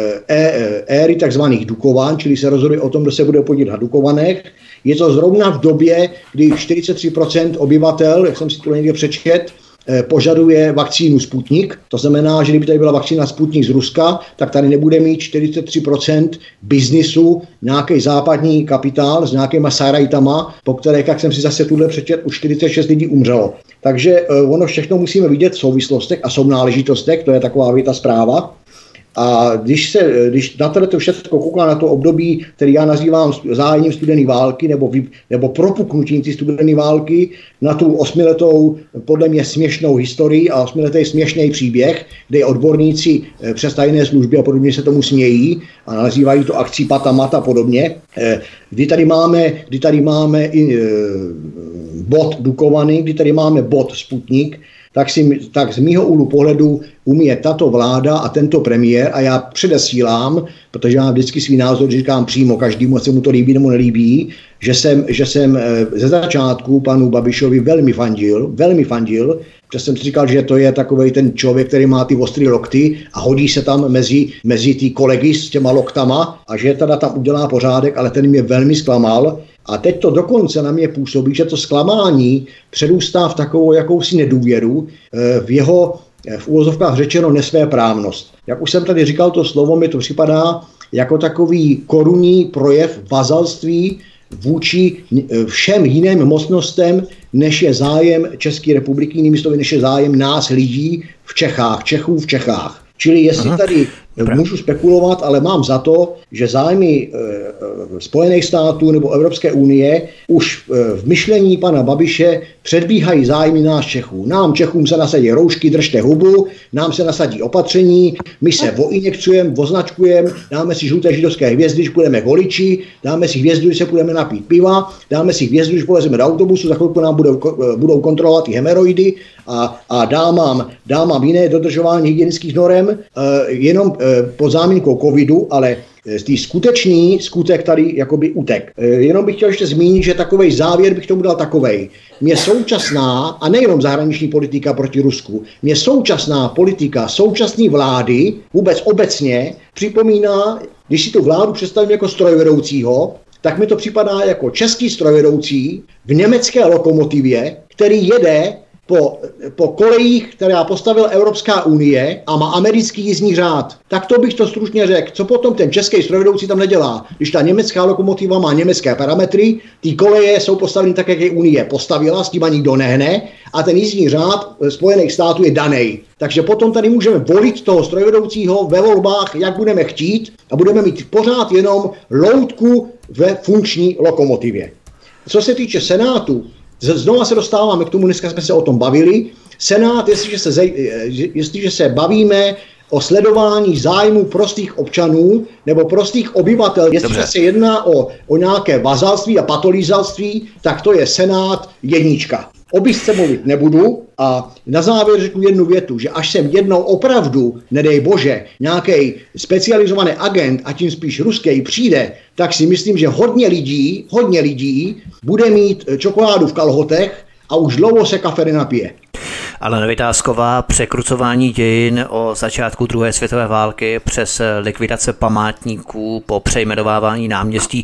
é, éry takzvaných Dukovan, čili se rozhoduje o tom, kdo se bude podílet na Dukovanech. Je to zrovna v době, kdy čtyřicet tři procent obyvatel, jak jsem si to někde přečet, požaduje vakcínu Sputnik. To znamená, že kdyby tady byla vakcína Sputnik z Ruska, tak tady nebude mít čtyřicet tři procent biznisu nějaký západní kapitál s nějakýma sarajtama, po kterých, jak jsem si zase tuhle přečet, už čtyřicet šest lidí umřelo. Takže ono všechno musíme vidět v souvislostech a sounáležitostech, to je taková věta zpráva. A když se, když na to všechno kouká na to období, který já nazývám zájemním studené války nebo, vy, nebo propuknutím ty studené války, na tu osmiletou podle mě směšnou historii a osmiletý směšný příběh, kde odborníci přes tajné služby a podobně se tomu smějí a nazývají to akcí Patamat a podobně, kdy tady máme, kdy tady máme i, e, bod Dukovany, kdy tady máme bod Sputnik, tak, si, tak z mýho úhlu pohledu umí tato vláda a tento premiér, a já předesílám, protože já vždycky svý názor říkám přímo každému, ať se mu to líbí nebo nelíbí, že jsem, že jsem ze začátku panu Babišovi velmi fandil, velmi fandil, že jsem si říkal, že to je takovej ten člověk, který má ty ostrý lokty a hodí se tam mezi, mezi ty kolegy s těma loktama a že teda tam udělá pořádek, ale ten mě velmi zklamal. A teď to dokonce na mě působí, že to zklamání předůstá v takovou jakousi nedůvěru v jeho, v úvozovkách řečeno, nesvéprávnost. Jak už jsem tady říkal, to slovo mi to připadá jako takový korunní projev vazalství vůči všem jiným mocnostem, než je zájem České republiky, jinými slovy, než je zájem nás lidí v Čechách, Čechů v Čechách. Čili jestli Aha, tady dobré. můžu spekulovat, ale mám za to, že zájmy e, Spojených států nebo Evropské unie už e, v myšlení pana Babiše předbíhají zájmy nás Čechů. Nám Čechům se nasadí roušky, držte hubu, nám se nasadí opatření, my se voinjekcujeme, označkujeme, dáme si žluté židovské hvězdy, když budeme voliči, dáme si hvězdu, když se budeme napít piva, dáme si hvězdu, když polezeme do autobusu, za chvilku nám budou, budou kontrolovat ty hemeroidy a, a dámám, dámám jiné dodržování hygienických norem, e, jenom e, pod záminkou covidu, ale z tý skutečný skutek tady jakoby utek. E, jenom bych chtěl ještě zmínit, že takovej závěr bych tomu dal takovej. Mě současná, a nejenom zahraniční politika proti Rusku, mě současná politika současné vlády vůbec obecně připomíná, když si tu vládu představím jako strojvedoucího, tak mi to připadá jako český strojvedoucí v německé lokomotivě, který jede po, po kolejích, která postavila Evropská unie a má americký jízdní řád. Tak to bych to stručně řekl. Co potom ten český strojvedoucí tam nedělá? Když ta německá lokomotiva má německé parametry, ty koleje jsou postaveny tak, jak je unie postavila, s tím ani nikdo nehne a ten jízdní řád Spojených států je danej. Takže potom tady můžeme volit toho strojvedoucího ve volbách, jak budeme chtít a budeme mít pořád jenom loutku ve funkční lokomotivě. Co se týče Senátu, znova se dostáváme k tomu, dneska jsme se o tom bavili. Senát, jestliže se, jestliže se bavíme o sledování zájmu prostých občanů nebo prostých obyvatel, jestliže Dobře. se jedná o, o nějaké vazalství a patolízalství, tak to je Senát jednička. O bisce mluvit nebudu a na závěr řeknu jednu větu, že až sem jednou opravdu, nedej bože, nějaký specializovaný agent a tím spíš ruský přijde, tak si myslím, že hodně lidí, hodně lidí bude mít čokoládu v kalhotech a už dlouho se kafe nenapije. Alena Vitásková, překrucování dějin o začátku druhé světové války přes likvidace památníků po přejmenovávání náměstí.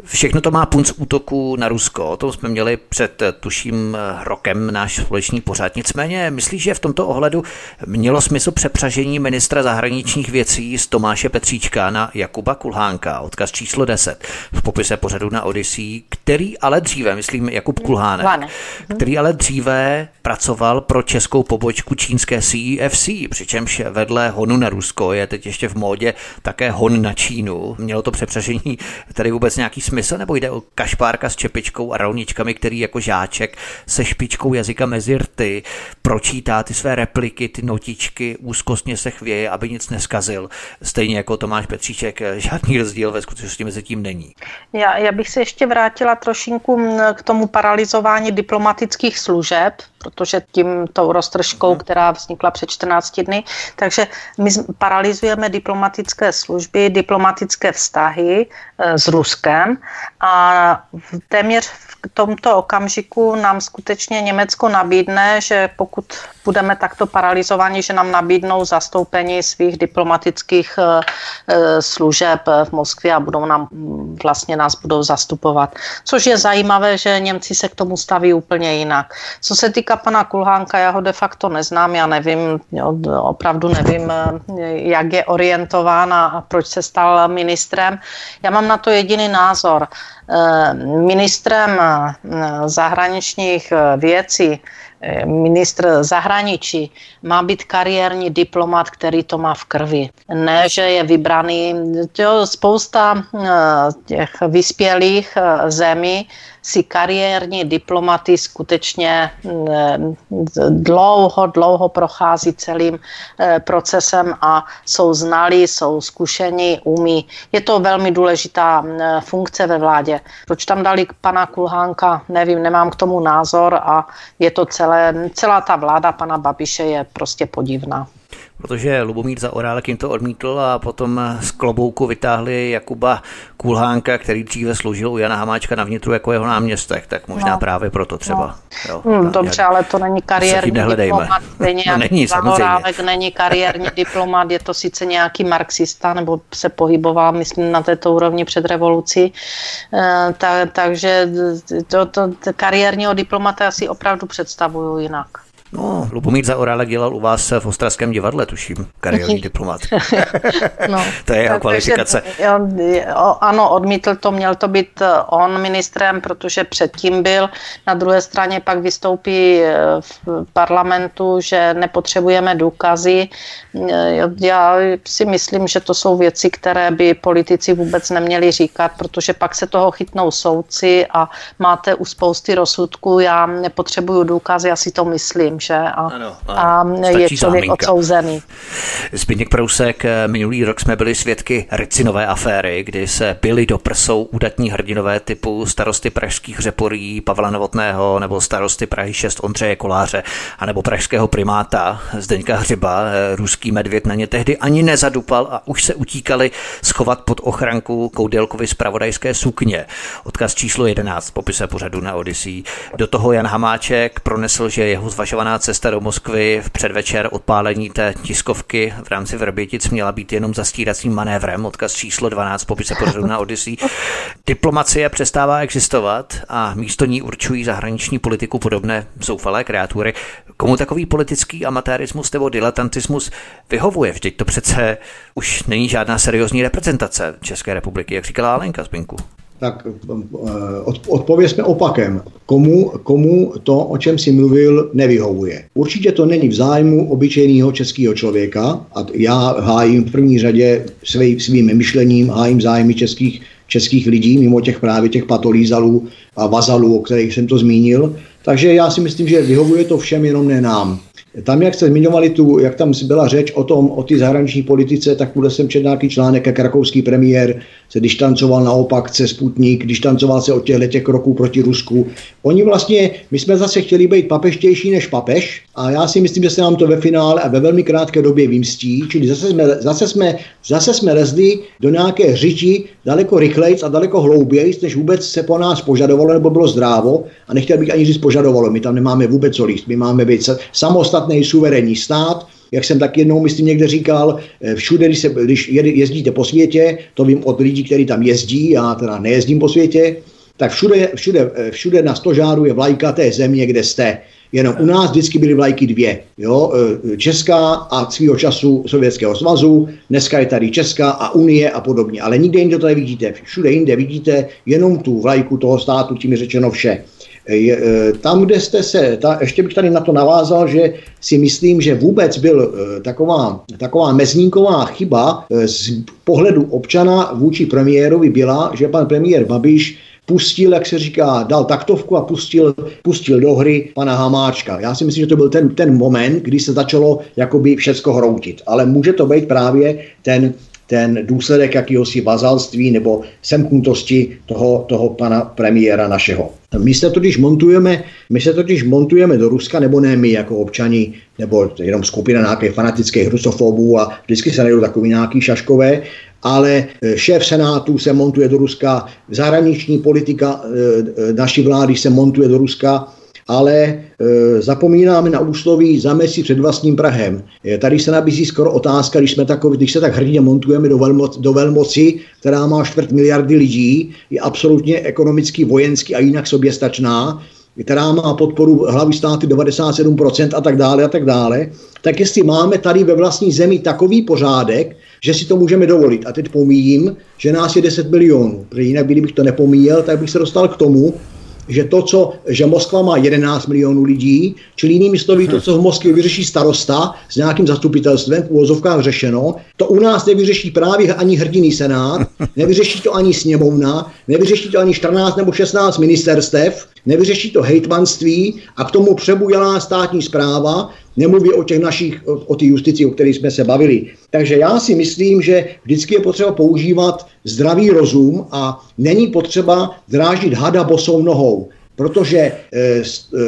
Všechno to má punc útoku na Rusko. O tom jsme měli před, tuším, rokem náš společný pořad. Nicméně, myslíš, že v tomto ohledu mělo smysl přepřažení ministra zahraničních věcí z Tomáše Petříčka na Jakuba Kulhánka, odkaz číslo deset v popise pořadu na Odyssey, který ale dříve, myslím Jakub Kulhánek, který ale dříve pracoval pro českou pobočku čínské C E F C, přičemž vedle honu na Rusko je teď ještě v módě také hon na Čínu. Mělo to přepřažení tady vůbec nějaký smysl, nebo jde o kašpárka s čepičkou a rovničkami, který jako žáček se špičkou jazyka mezi rty pročítá ty své repliky, ty notičky, úzkostně se chvěje, aby nic neskazil. Stejně jako Tomáš Petříček, žádný rozdíl ve skutečnosti mezi tím není. Já, já bych se ještě vrátila trošinku k tomu paralyzování diplomatických služeb, protože tím tou roztržkou, hmm. která vznikla před čtrnácti dny. Takže my paralyzujeme diplomatické služby, diplomatické vztahy e, s Ruskem a v téměř v tomto okamžiku nám skutečně Německo nabídne, že pokud budeme takto paralyzovaní, že nám nabídnou zastoupení svých diplomatických e, e, služeb v Moskvě a budou nám, vlastně nás budou zastupovat. Což je zajímavé, že Němci se k tomu staví úplně jinak. Co se týká pana Kulhánka, já ho de facto neznám, já nevím, jo, opravdu nevím, jak je orientován a proč se stal ministrem. Já mám na to jediný názor. Ministrem zahraničních věcí, ministr zahraničí má být kariérní diplomat, který to má v krvi. Ne, že je vybraný. Jo, spousta těch vyspělých zemí si kariérní diplomaty skutečně dlouho, dlouho prochází celým procesem a jsou znalí, jsou zkušení, umí. Je to velmi důležitá funkce ve vládě. Proč tam dali pana Kulhánka, nevím, nemám k tomu názor a je to celé, celá ta vláda pana Babiše je prostě podivná. Protože Lubomír Zaorálek jim to odmítl a potom z klobouku vytáhli Jakuba Kulhánka, který dříve sloužil u Jana Hamáčka na vnitru jako jeho náměstek, tak možná no. právě proto třeba. No. Jo, hmm, dobře, ale to není kariérní diplomat, no, není, Zaorálek není kariérní diplomat, je to sice nějaký marxista, nebo se pohyboval, myslím, na této úrovni před revolucí, e, ta, takže to, to, to kariérního diplomata si opravdu představuju jinak. No, Lubomír Zaorálek dělal u vás v Ostravském divadle, tuším, kariérní diplomat. No, to je jeho kvalifikace. On, ano, odmítl to, měl to být on ministrem, protože předtím byl. Na druhé straně pak vystoupí v parlamentu, že nepotřebujeme důkazy. Já si myslím, že to jsou věci, které by politici vůbec neměli říkat, protože pak se toho chytnou soudci a máte u spousty rozsudků, já nepotřebuju důkazy, já si to myslím. Že? A, ano, ano. a je člověk odsouzený. Zbyněk Prousek, minulý rok jsme byli svědky Ricinové aféry, kdy se byli do prsou udatní hrdinové typu starosty pražských Řeporí Pavla Novotného nebo starosty Prahy šest Ondřeje Koláře anebo pražského primáta Zdeňka Hřiba. Ruský medvěd na ně tehdy ani nezadupal a už se utíkali schovat pod ochranku Koudelkovy zpravodajské sukně. Odkaz číslo jedenáct v popise pořadu na Odyssey. Do toho Jan Hamáček pronesl, že jeho zvažovaná cesta do Moskvy v předvečer odpálení té tiskovky v rámci Vrbětic měla být jenom zastíracím manévrem. Odkaz číslo dvanáct v popise pořadu na Odyssey. Diplomacie přestává existovat a místo ní určují zahraniční politiku podobné zoufalé kreatury. Komu takový politický amatérismus nebo diletantismus vyhovuje? Vždyť to přece už není žádná seriózní reprezentace České republiky, jak říkala Alenka Zbinku. Tak odpovězme opakem. Komu, komu to, o čem si mluvil, nevyhovuje. Určitě to není v zájmu obyčejného českého člověka a já hájím v první řadě svý, svým myšlením, hájím zájmy českých, českých lidí, mimo těch právě těch patolízalů a vazalů, o kterých jsem to zmínil. Takže já si myslím, že vyhovuje to všem, jenom ne nám. Tam, jak jste zmiňovali tu, jak tam byla řeč o tom, o ty zahraniční politice, tak bude sem čet nějaký článek, jak rakouský premiér se distancoval naopak se Sputnik, distancoval se od těchto kroků proti Rusku. Oni vlastně, my jsme zase chtěli být papeštější než papež a já si myslím, že se nám to ve finále a ve velmi krátké době vymstí, čili zase jsme, zase jsme, zase jsme lezli do nějaké řiči daleko rychlejc a daleko hloubějc, než vůbec se po nás požadovalo nebo bylo zdrávo a nechtěl bych ani říct požadovalo, my tam nemáme vůbec co líst, my máme být samostatný suverénní stát, jak jsem tak jednou, myslím, někde říkal, všude, když, se, když jezdíte po světě, to vím od lidí, kteří tam jezdí, já teda nejezdím po světě, tak všude, všude, všude na stožáru je vlajka té země, kde jste. Jenom u nás vždycky byly vlajky dvě. Jo? Česká a svýho času Sovětského svazu, dneska je tady Česká a Unie a podobně. Ale nikde jinde to nevidíte. Všude jinde vidíte jenom tu vlajku toho státu, tím je řečeno vše. Je, tam, kde jste se, ta, ještě bych tady na to navázal, že si myslím, že vůbec byl taková, taková mezníková chyba z pohledu občana vůči premiérovi byla, že pan premiér Babiš pustil, jak se říká, dal taktovku a pustil, pustil do hry pana Hamáčka. Já si myslím, že to byl ten, ten moment, kdy se začalo jakoby všecko hroutit. Ale může to být právě ten, ten důsledek jakýhosi vazalství nebo semknutosti toho, toho pana premiéra našeho. My se totiž montujeme, my se totiž montujeme do Ruska, nebo ne my jako občani, nebo jenom skupina nějakých fanatických rusofobů a vždycky se najdou takový nějaký šaškové, ale šéf Senátu se montuje do Ruska, zahraniční politika naší vlády se montuje do Ruska, ale e, zapomínáme na úsloví zamést si před vlastním prahem. E, tady se nabízí skoro otázka, když jsme takový, když se tak hrdě montujeme do, velmo, do velmoci, která má čtvrt miliardy lidí, je absolutně ekonomicky, vojensky a jinak soběstačná, která má podporu hlavy státy devadesát sedm procent a tak dále a tak dále, tak jestli máme tady ve vlastní zemi takový pořádek, že si to můžeme dovolit. A teď pomíjím, že nás je deset milionů, protože jinak kdybych to nepomíjel, tak bych se dostal k tomu, že to, co, že Moskva má jedenáct milionů lidí, čili jinými slovy to, co v Moskvě vyřeší starosta s nějakým zastupitelstvem, v uvozovkách řešeno, to u nás nevyřeší právě ani hrdinný senát, nevyřeší to ani sněmovna, nevyřeší to ani čtrnáct nebo šestnáct ministerstev, nevyřeší to hejtmanství a k tomu přebujelá státní správa, nemluví o těch našich, o, o té justici, o kterých jsme se bavili. Takže já si myslím, že vždycky je potřeba používat zdravý rozum a není potřeba dráždit hada bosou nohou, protože e, e,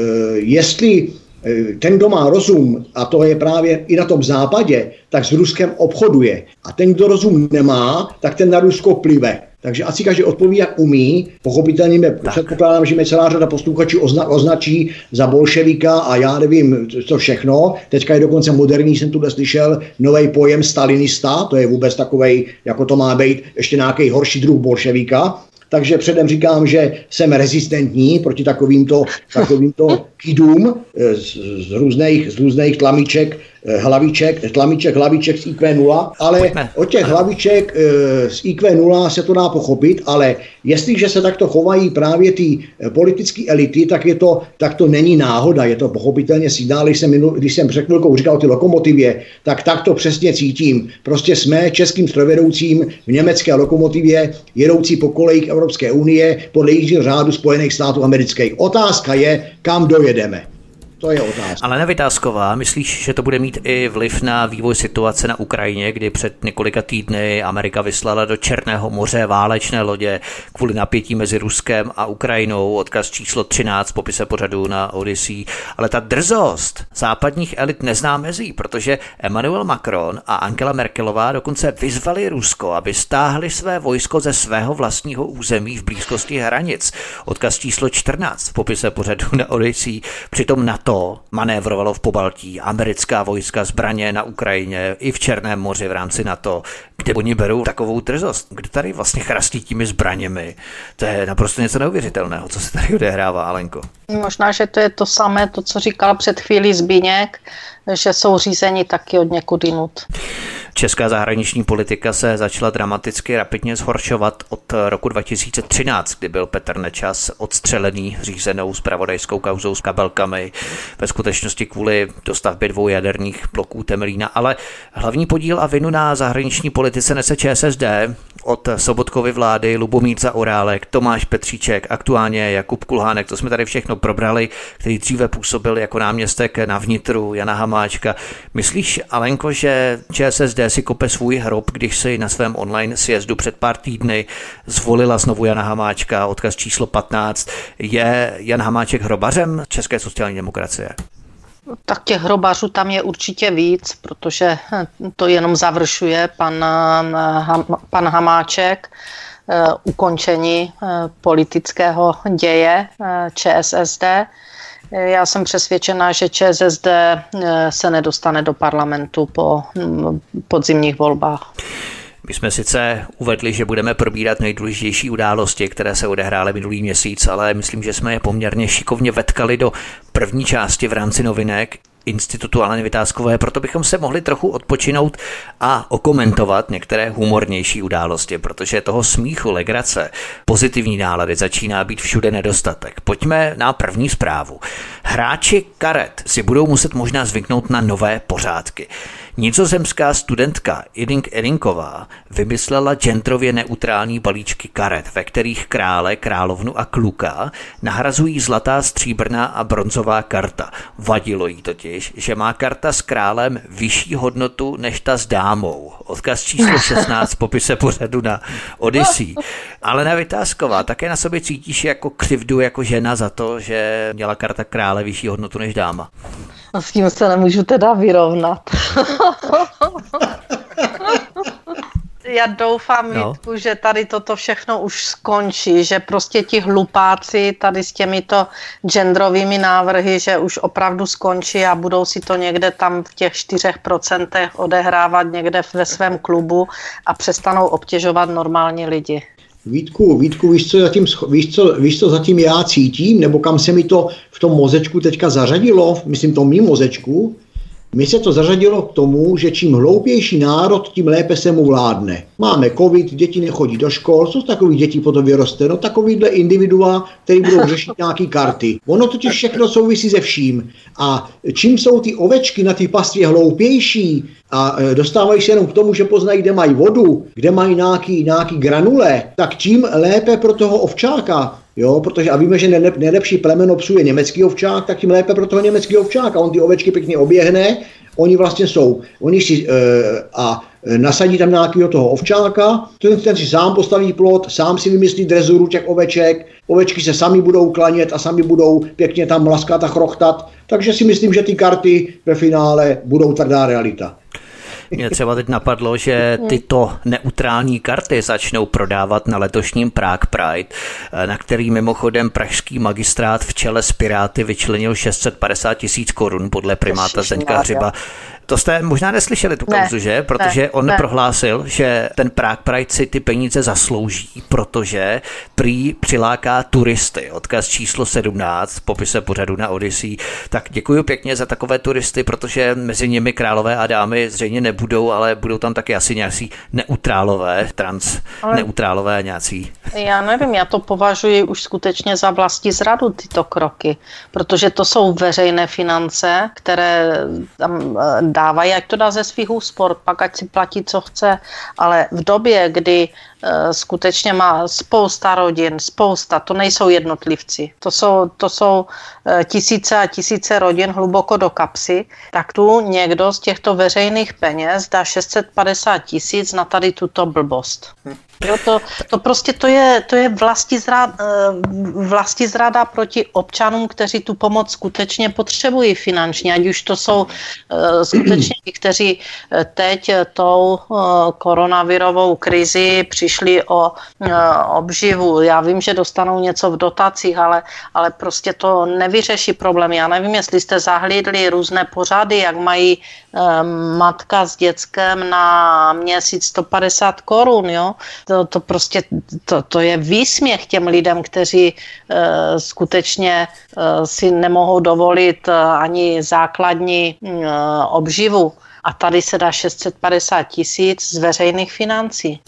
jestli e, ten, kdo má rozum, a to je právě i na tom západě, tak s Ruskem obchoduje. A ten, kdo rozum nemá, tak ten na Rusko plive. Takže asi každý odpoví, jak umí. Pochopitelně mě předpokládám, že mě celá řada posluchačů ozna, označí za bolševika a já nevím, co všechno. Teďka je dokonce moderní, jsem tuhle slyšel, nový pojem stalinista, to je vůbec takovej, jako to má být, ještě nějaký horší druh bolševika. Takže předem říkám, že jsem rezistentní proti takovýmto, takovýmto kidům z, z, různých, z různých tlamiček, hlaviček, tlamiček, hlaviček z í kvé nula, ale Pojďme. Od těch hlaviček z í kvé nula se to dá pochopit, ale jestliže se takto chovají právě ty politické elity, tak, je to, tak to není náhoda, je to pochopitelně sídá, když jsem, minul, když jsem před chvilkou říkal o ty lokomotivě, tak tak to přesně cítím. Prostě jsme českým strojvedoucím v německé lokomotivě jedoucí po kolejích Evropské unie podle jízdního řádu Spojených států amerických. Otázka je, kam dojedeme. To je otázka. Ale Vytázková, myslíš, že to bude mít i vliv na vývoj situace na Ukrajině, kdy před několika týdny Amerika vyslala do Černého moře válečné lodě kvůli napětí mezi Ruskem a Ukrajinou, odkaz číslo třináct v popise pořadu na Odyssey. Ale ta drzost západních elit nezná mezí, protože Emmanuel Macron a Angela Merkelová dokonce vyzvali Rusko, aby stáhli své vojsko ze svého vlastního území v blízkosti hranic. Odkaz číslo čtrnáct v popise pořadu na Odyssey. Přitom na to manévrovalo v Pobaltí americká vojska, zbraně na Ukrajině i v Černém moři v rámci NATO, kde oni berou takovou drzost. Kdo tady vlastně chrastí těmi zbraněmi? To je naprosto něco neuvěřitelného, co se tady odehrává, Alenko. Možná, že to je to samé, to, co říkal před chvílí Zbyněk, že jsou řízeni taky od někud jinut. Česká zahraniční politika se začala dramaticky rapidně zhoršovat od roku dva tisíce třináct, kdy byl Petr Nečas odstřelený řízenou zpravodajskou kauzou s kabelkami, ve skutečnosti kvůli dostavbě dvou jaderných bloků Temelína, ale hlavní podíl a vinu na zahraniční politice nese ČSSD, od Sobotkovy vlády Lubomír Zaorálek, Tomáš Petříček, aktuálně Jakub Kulhánek, to jsme tady všechno probrali, který dříve působil jako náměstek na vnitru Jana Hamáčka. Myslíš, Alenko, že ČSSD si kope svůj hrob, když si na svém online sjezdu před pár týdny zvolila znovu Jana Hamáčka, odkaz číslo patnáct. Je Jan Hamáček hrobařem české sociální demokracie? Tak těch hrobařů tam je určitě víc, protože to jenom završuje pan, pan Hamáček, ukončení politického děje ČSSD. Já jsem přesvědčená, že ČSSD se nedostane do parlamentu po podzimních volbách. My jsme sice uvedli, že budeme probírat nejdůležitější události, které se odehrály minulý měsíc, ale myslím, že jsme je poměrně šikovně vetkali do první části v rámci novinek Institutu Aleny Vytázkové, proto bychom se mohli trochu odpočinout a okomentovat některé humornější události, protože toho smíchu, legrace, pozitivní nálady začíná být všude nedostatek. Pojďme na první zprávu. Hráči karet si budou muset možná zvyknout na nové pořádky. Nizozemská studentka Iding Erinková vymyslela genderově neutrální balíčky karet, ve kterých krále, královnu a kluka nahrazují zlatá, stříbrná a bronzová karta. Vadilo jí totiž, že má karta s králem vyšší hodnotu než ta s dámou. Odkaz číslo šestnáct v popise pořadu na Odyssey. Alena Vytázková, také na sobě cítíš jako křivdu jako žena za to, že měla karta krále vyšší hodnotu než dáma? A s tím se nemůžu teda vyrovnat. Já doufám, no. Vítku, že tady toto všechno už skončí, že prostě ti hlupáci tady s těmito genderovými návrhy, že už opravdu skončí a budou si to někde tam v těch čtyřech procentech odehrávat někde ve svém klubu a přestanou obtěžovat normální lidi. Vítku, Vítku, víš, co zatím, víš, co, víš, co zatím já cítím, nebo kam se mi to v tom mozečku teďka zařadilo, myslím tom mým mozečku, mi se to zařadilo k tomu, že čím hloupější národ, tím lépe se mu vládne. Máme covid, děti nechodí do škol, co z takových dětí potom vyroste? No takovýhle individua, který budou řešit nějaký karty. Ono totiž všechno souvisí se vším. A čím jsou ty ovečky na ty pastvě hloupější a dostávají se jenom k tomu, že poznají, kde mají vodu, kde mají nějaký, nějaký granule, tak tím lépe pro toho ovčáka. Jo, protože a víme, že nejlepší plemeno psů je německý ovčák, tak tím lépe pro toho německý ovčáka. On ty ovečky pěkně oběhne, oni vlastně jsou, oni si e, a nasadí tam nějakého toho ovčáka, ten, ten si sám postaví plot, sám si vymyslí drezuru těch oveček, ovečky se sami budou klanět a sami budou pěkně tam laskat a chrochtat, takže si myslím, že ty karty ve finále budou tvrdá realita. Mě třeba teď napadlo, že tyto neutrální karty začnou prodávat na letošním Prague Pride, na který mimochodem pražský magistrát v čele s Piráty vyčlenil šest set padesát tisíc korun podle primáta Zdeňka Hřiba. To jste možná neslyšeli tu kauzu, ne, že? Protože ne, on ne. prohlásil, že ten Prague Pride si ty peníze zaslouží, protože prý přiláká turisty. Odkaz číslo sedmnáct v popise pořadu na Odyssey. Tak děkuji pěkně za takové turisty, protože mezi nimi králové a dámy zřejmě nebudou, ale budou tam taky asi nějací neutrálové, trans ale neutrálové nějací. Já nevím, já to považuji už skutečně za vlastizradu tyto kroky, protože to jsou veřejné finance, které tam dávají, ať to dá ze svých úspor, pak ať si platí, co chce, ale v době, kdy e, skutečně má spousta rodin, spousta, to nejsou jednotlivci, to jsou, to jsou e, tisíce a tisíce rodin hluboko do kapsy, tak tu někdo z těchto veřejných peněz dá šest set padesát tisíc na tady tuto blbost. Hm. Jo, to, to prostě to je, to je vlastizrada, vlastizrada proti občanům, kteří tu pomoc skutečně potřebují finančně, ať už to jsou uh, skutečně ti, kteří teď tou uh, koronavirovou krizi přišli o uh, obživu. Já vím, že dostanou něco v dotacích, ale, ale prostě to nevyřeší problém. Já nevím, jestli jste zahlídli různé pořady, jak mají uh, matka s dětskem na měsíc sto padesát korun, jo. To, to prostě to, to je výsměch těm lidem, kteří uh, skutečně uh, si nemohou dovolit uh, ani základní uh, obživu. A tady se dá šest set padesát tisíc z veřejných financí.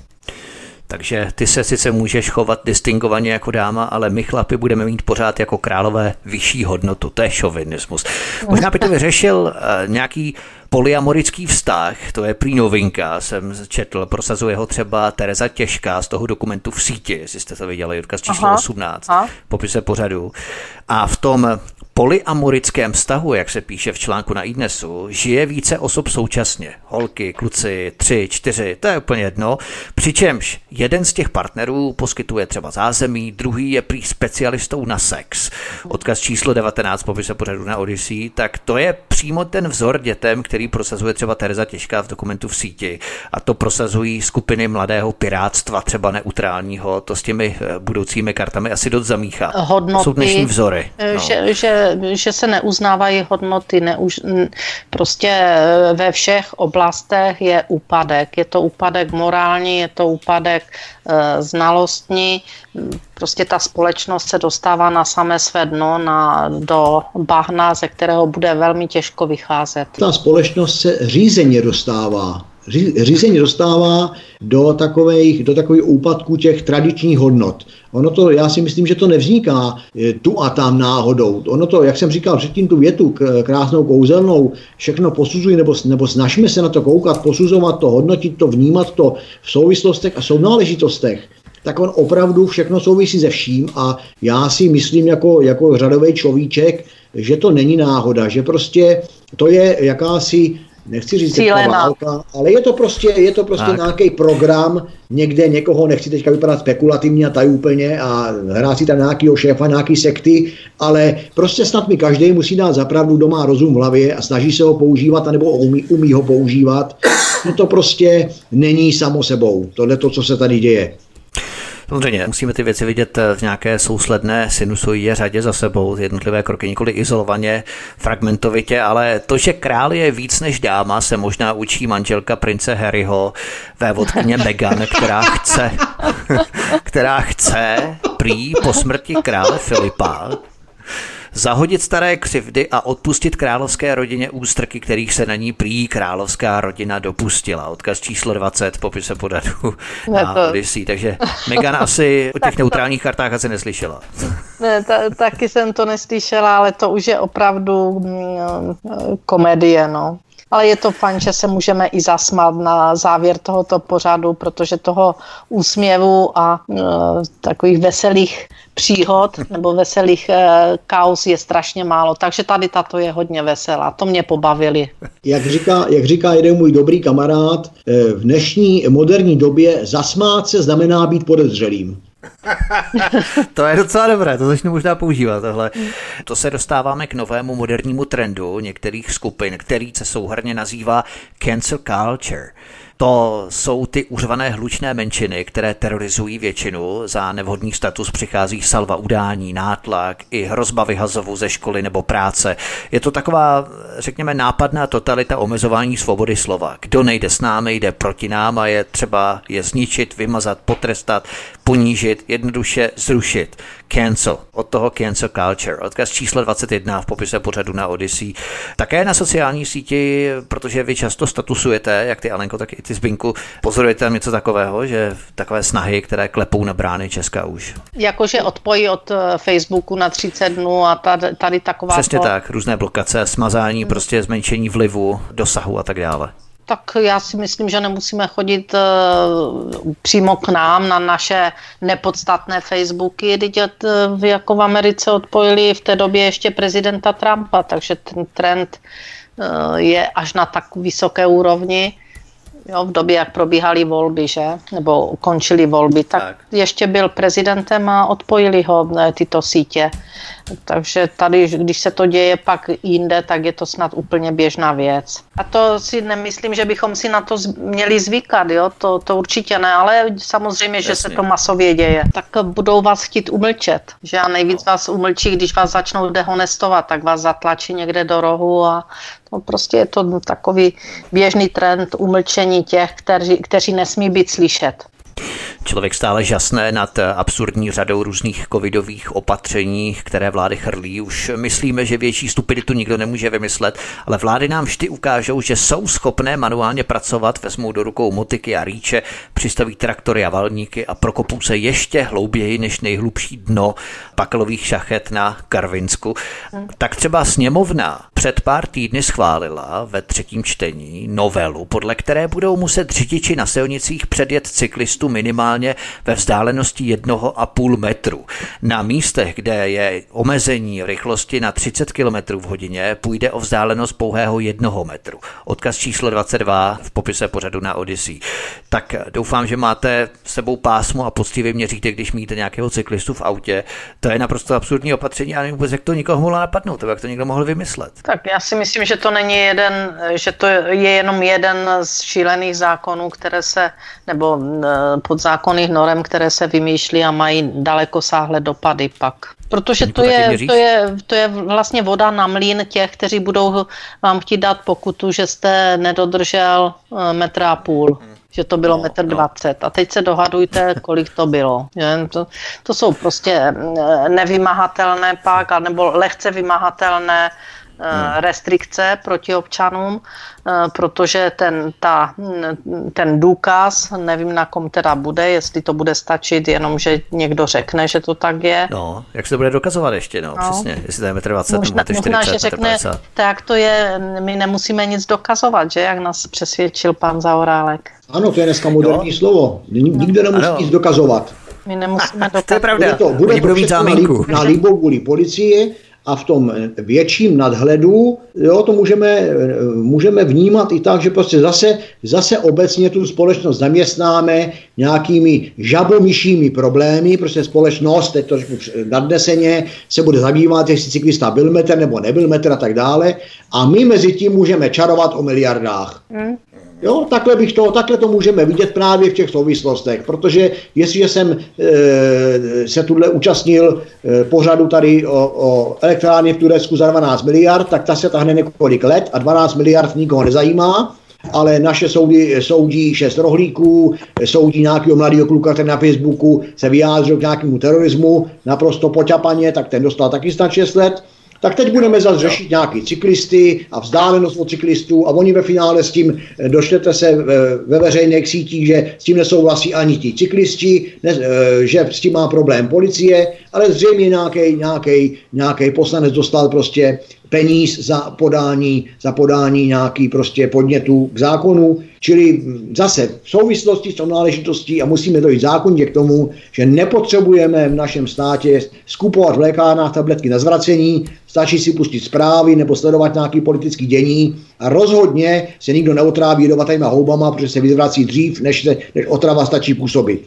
Takže ty se sice můžeš chovat distingovaně jako dáma, ale my chlapi budeme mít pořád jako králové vyšší hodnotu. To je šovinismus. Možná by to vyřešil uh, nějaký polyamorický vztah, to je prý novinka, jsem četl, prosazuje ho třeba Tereza Těžká z toho dokumentu V síti, jestli jste to viděli, odkaz číslo aha, osmnáct, aha. popise pořadu. A v tom polyamorickém vztahu, jak se píše v článku na iDnesu, žije více osob současně. Holky, kluci, tři, čtyři, to je úplně jedno. Přičemž jeden z těch partnerů poskytuje třeba zázemí, druhý je prý specialistou na sex. Odkaz číslo devatenáct popise pořadu na Odyssey, tak to je přímo ten vzor dětem, který prosazuje třeba Tereza Těžká v dokumentu V síti. A to prosazují skupiny mladého pirátstva, třeba neutrálního, to s těmi budoucími kartami asi dost zamíchá. Hodnoty, jsou dnešní vzory. No. Že, že že, že se neuznávají hodnoty, neuž, prostě ve všech oblastech je úpadek. Je to úpadek morální, je to úpadek e, znalostní, prostě ta společnost se dostává na samé své dno, na, do bahna, ze kterého bude velmi těžko vycházet. Ta společnost se řízeně dostává. Řízeně dostává do takových, do takových úpadků těch tradičních hodnot. Ono to, já si myslím, že to nevzniká tu a tam náhodou. Ono to, jak jsem říkal předtím tu větu krásnou, kouzelnou, všechno posuzují, nebo, nebo snažíme se na to koukat, posuzovat to, hodnotit to, vnímat to v souvislostech a sounáležitostech, tak on opravdu všechno souvisí se vším a já si myslím jako, jako řadový človíček, že to není náhoda, že prostě to je jakási, nechci říct teďka válka, ale je to prostě, je to prostě nějaký program někde někoho, nechci teďka vypadat spekulativně a tajúplně a hrát si tam nějakýho šéfa, nějaký sekty, ale prostě snad mi každý musí dát zapravdu, kdo má rozum v hlavě a snaží se ho používat, anebo umí, umí ho používat. No to prostě není samo sebou, tohle to, co se tady děje. Samozřejmě, musíme ty věci vidět v nějaké sousledné sinusoidě řadě za sebou, jednotlivé kroky, nikoli izolovaně, fragmentovitě, ale to, že král je víc než dáma, se možná učí manželka prince Harryho, vévodkyně Meghan, která chce, která chce prý po smrti krále Filipa zahodit staré křivdy a odpustit královské rodině ústrky, kterých se na ní prý královská rodina dopustila. Odkaz číslo dvacet, popise pořadu na Odyssey. Takže Meghan asi o těch neutrálních kartách asi neslyšela. Ne, ta, taky jsem to neslyšela, ale to už je opravdu mm, komedie, no. Ale je to fajn, že se můžeme i zasmát na závěr tohoto pořadu, protože toho úsměvu a e, takových veselých příhod nebo veselých e, kauz je strašně málo. Takže tady tato je hodně veselá. To mě pobavili. Jak říká, jak říká jeden můj dobrý kamarád, v dnešní moderní době zasmát se znamená být podezřelým. To je docela dobré, to začnu možná používat tohle. To se dostáváme k novému modernímu trendu některých skupin, který se souhrnně nazývá cancel culture. To jsou ty uřvané hlučné menšiny, které terorizují většinu. Za nevhodný status přichází salva udání, nátlak i hrozba vyhazovu ze školy nebo práce. Je to taková, řekněme, nápadná totalita omezování svobody slova. Kdo nejde s námi, jde proti nám a je třeba je zničit, vymazat, potrestat, ponížit, jednoduše zrušit. Cancel. Od toho cancel culture. Odkaz číslo dvacet jedna v popise pořadu na Odyssey. Také na sociální síti, protože vy často statusujete, jak ty Alenko, tak i ty Zbinku, pozorujete tam něco takového, že takové snahy, které klepou na brány Česka už. Jakože odpojí od Facebooku na třicet dnů a tady, tady taková... Přesně to... tak, různé blokace, smazání, hmm. prostě zmenšení vlivu, dosahu a tak dále. Tak já si myslím, že nemusíme chodit uh, přímo k nám na naše nepodstatné Facebooky. Teď uh, jako v Americe odpojili v té době ještě prezidenta Trumpa, takže ten trend uh, je až na tak vysoké úrovni. Jo, v době, jak probíhaly volby, že? Nebo končily volby, tak, tak ještě byl prezidentem a odpojili ho tyto sítě. Takže tady, když se to děje pak jinde, tak je to snad úplně běžná věc. A to si nemyslím, že bychom si na to měli zvykat, jo? To, to určitě ne, ale samozřejmě, že Jasně. se to masově děje. Tak budou vás chtít umlčet, že a nejvíc vás umlčí, když vás začnou dehonestovat, tak vás zatlačí někde do rohu a to prostě je to takový běžný trend umlčení těch, kteří, kteří nesmí být slyšet. Člověk stále žasne nad absurdní řadou různých covidových opatření, které vlády chrlí. Už myslíme, že větší stupiditu nikdo nemůže vymyslet, ale vlády nám vždy ukážou, že jsou schopné manuálně pracovat, vezmou do rukou motiky a rýče, přistaví traktory a valníky a prokopou se ještě hlouběji než nejhlubší dno pakelových šachet na Karvinsku. Hmm. Tak třeba sněmovna před pár týdny schválila ve třetím čtení novelu, podle které budou muset řidiči na silnicích předjet cyklistu minimálně ve vzdálenosti jednoho a půl metru. Na místech, kde je omezení rychlosti na třicet kilometrů v hodině, půjde o vzdálenost pouhého jednoho metru. Odkaz číslo dvacet dva v popise pořadu na Odyssey. Tak doufám, že máte s sebou pásmo a poctivě měříte, když míte nějakého cyklistu v autě. To je naprosto absurdní opatření a nevím vůbec, jak to nikoho mohlo napadnout, jak to někdo mohl vymyslet. Tak já si myslím, že to není jeden, že to je jenom jeden z šílených zákonů, které se, nebo podzákonů, zákonných norem, které se vymýšlí a mají dalekosáhlé dopady pak. Protože to je, to, je, to je vlastně voda na mlýn těch, kteří budou vám chtít dát pokutu, že jste nedodržel metr a půl. Že to bylo metr dvacet. A teď se dohadujte, kolik to bylo. To, to jsou prostě nevymahatelné pak, anebo lehce vymahatelné restrikce proti občanům, protože ten, ta, ten důkaz, nevím na kom teda bude, jestli to bude stačit jenom, že někdo řekne, že to tak je. No, jak se to bude dokazovat ještě, no, no. Přesně, jestli to je metr dvacet, možná, metr čtyřicet, možná, že řekne, tak to je, my nemusíme nic dokazovat, že, jak nás přesvědčil pan Zaorálek. Ano, to je dneska moderní jo. slovo. Nikdo nemusí ano. nic dokazovat. My nemusíme dokazovat. To je pravda. Bude to, bude to všechno na, líb, na líbovůli policie a v tom větším nadhledu, jo, to můžeme, můžeme vnímat i tak, že prostě zase, zase obecně tu společnost zaměstnáme nějakými žabomyšími problémy, prostě společnost, teď to řeknu nadneseně, se bude zabývat, jestli cyklista byl metr nebo nebyl metr a tak dále, a my mezi tím můžeme čarovat o miliardách. Hmm. Jo, takhle, bych to, takhle to můžeme vidět právě v těch souvislostech, protože jestliže jsem e, se tuhle účastnil e, pořadu tady o, o elektrárně v Turecku za dvanáct miliard, tak ta se tahne několik let a dvanáct miliard nikoho nezajímá, ale naše soudy soudí šest rohlíků, soudí nějakého mladého kluka, který na Facebooku se vyjádřil k nějakému terorismu, naprosto poťapaně, tak ten dostal taky snad šest let. Tak teď budeme zase řešit nějaký cyklisty a vzdálenost od cyklistů a oni ve finále s tím, došlete se ve veřejných sítích, že s tím nesouhlasí ani ti cyklisti, ne, že s tím má problém policie, ale zřejmě nějaký, nějaký, nějaký poslanec dostal prostě peníz za podání, za podání nějaký prostě podnětů k zákonu, čili zase v souvislosti s tou náležitostí a musíme dojít zákonně k tomu, že nepotřebujeme v našem státě skupovat v lékárnách tabletky na zvracení, stačí si pustit zprávy nebo sledovat nějaký politický dění a rozhodně se nikdo neotráví jedovatýma houbama, protože se vyzvrací dřív, než, se, než otrava stačí působit.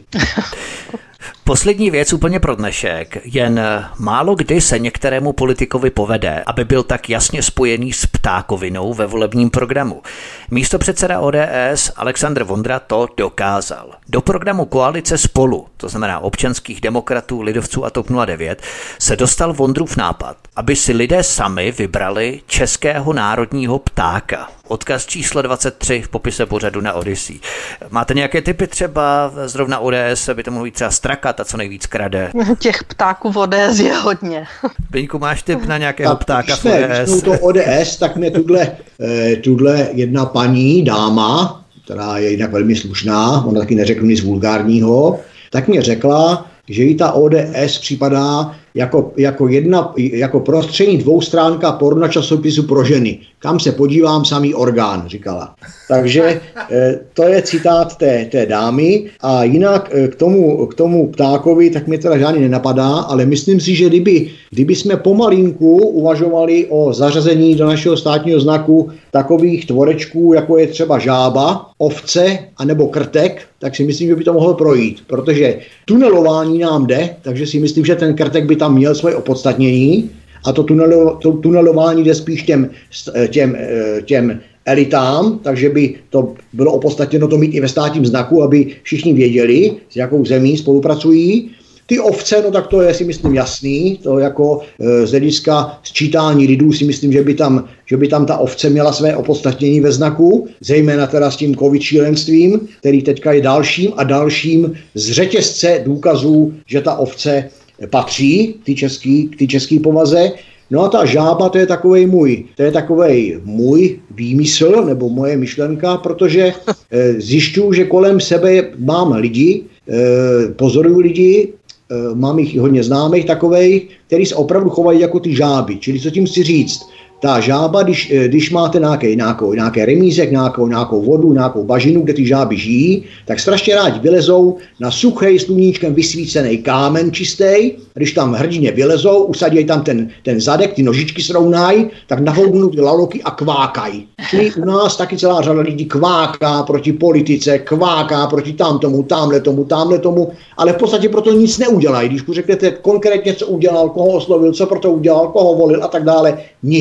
Poslední věc úplně pro dnešek. Jen málo kdy se některému politikovi povede, aby byl tak jasně spojený s ptákovinou ve volebním programu. Místopředseda O D S Alexandr Vondra to dokázal. Do programu koalice Spolu, to znamená občanských demokratů, lidovců a TOP nula devět, se dostal Vondrův nápad, aby si lidé sami vybrali českého národního ptáka. Odkaz číslo dvacet tři v popise pořadu na Odyssey. Máte nějaké tipy třeba zrovna O D S, by to mohlo být třeba straka, ta co nejvíc krade? Těch ptáků v O D S je hodně. Peňku, máš tip na nějakého tak, ptáka v O D S? Když jsme to O D S, tak mě tuhle, eh, tuhle jedna paní, dáma, která je jinak velmi slušná, ona taky neřekl nic vulgárního, tak mě řekla, že jí ta O D S připadá jako, jako, jedna, jako prostřední dvoustránka porno časopisu pro ženy. Kam se podívám, samý orgán, říkala. Takže e, to je citát té, té dámy a jinak e, k, tomu, k tomu ptákovi, tak mě teda žádný nenapadá, ale myslím si, že kdyby, kdyby jsme pomalinku uvažovali o zařazení do našeho státního znaku takových tvorečků, jako je třeba žába, ovce anebo krtek, tak si myslím, že by to mohlo projít, protože tunelování nám jde, takže si myslím, že ten krtek by tam měl svoje opodstatnění a to, tunelo, to tunelování jde spíš těm, těm, těm elitám, takže by to bylo opodstatněno to mít i ve státním znaku, aby všichni věděli, s jakou zemí spolupracují. Ty ovce, no tak to je si myslím jasný, to jako e, z hlediska sčítání lidů si myslím, že by, tam, že by tam ta ovce měla své opodstatnění ve znaku, zejména teda s tím covid šílenstvím, který teďka je dalším a dalším z řetězce důkazů, že ta ovce patří k té české k té české povaze. No a ta žába, to je takovej můj, to je takovej můj výmysl, nebo moje myšlenka, protože e, zjišťuju, že kolem sebe mám lidi, e, pozoruju lidi, e, mám jich hodně známých takovej, který se opravdu chovají jako ty žáby. Čili co tím chci říct? Ta žába, když, když máte nějaký, nějakou, nějaký remízek, nějakou, nějakou vodu, nějakou bažinu, kde ty žáby žijí, tak strašně rádi vylezou na suchý sluníčkem vysvícený kámen čistý. Když tam hrdině vylezou, usadí tam ten, ten zadek, ty nožičky srovnají, tak nahoubnou ty laloky a kvákají. Čili u nás taky celá řada lidí kváká proti politice, kváká proti tamtomu, tamhle tomu, tamhle tomu, ale v podstatě proto nic neudělají. Když mu řeknete konkrétně, co udělal, koho oslovil, co proto udělal, koho volil a tak dále, nic.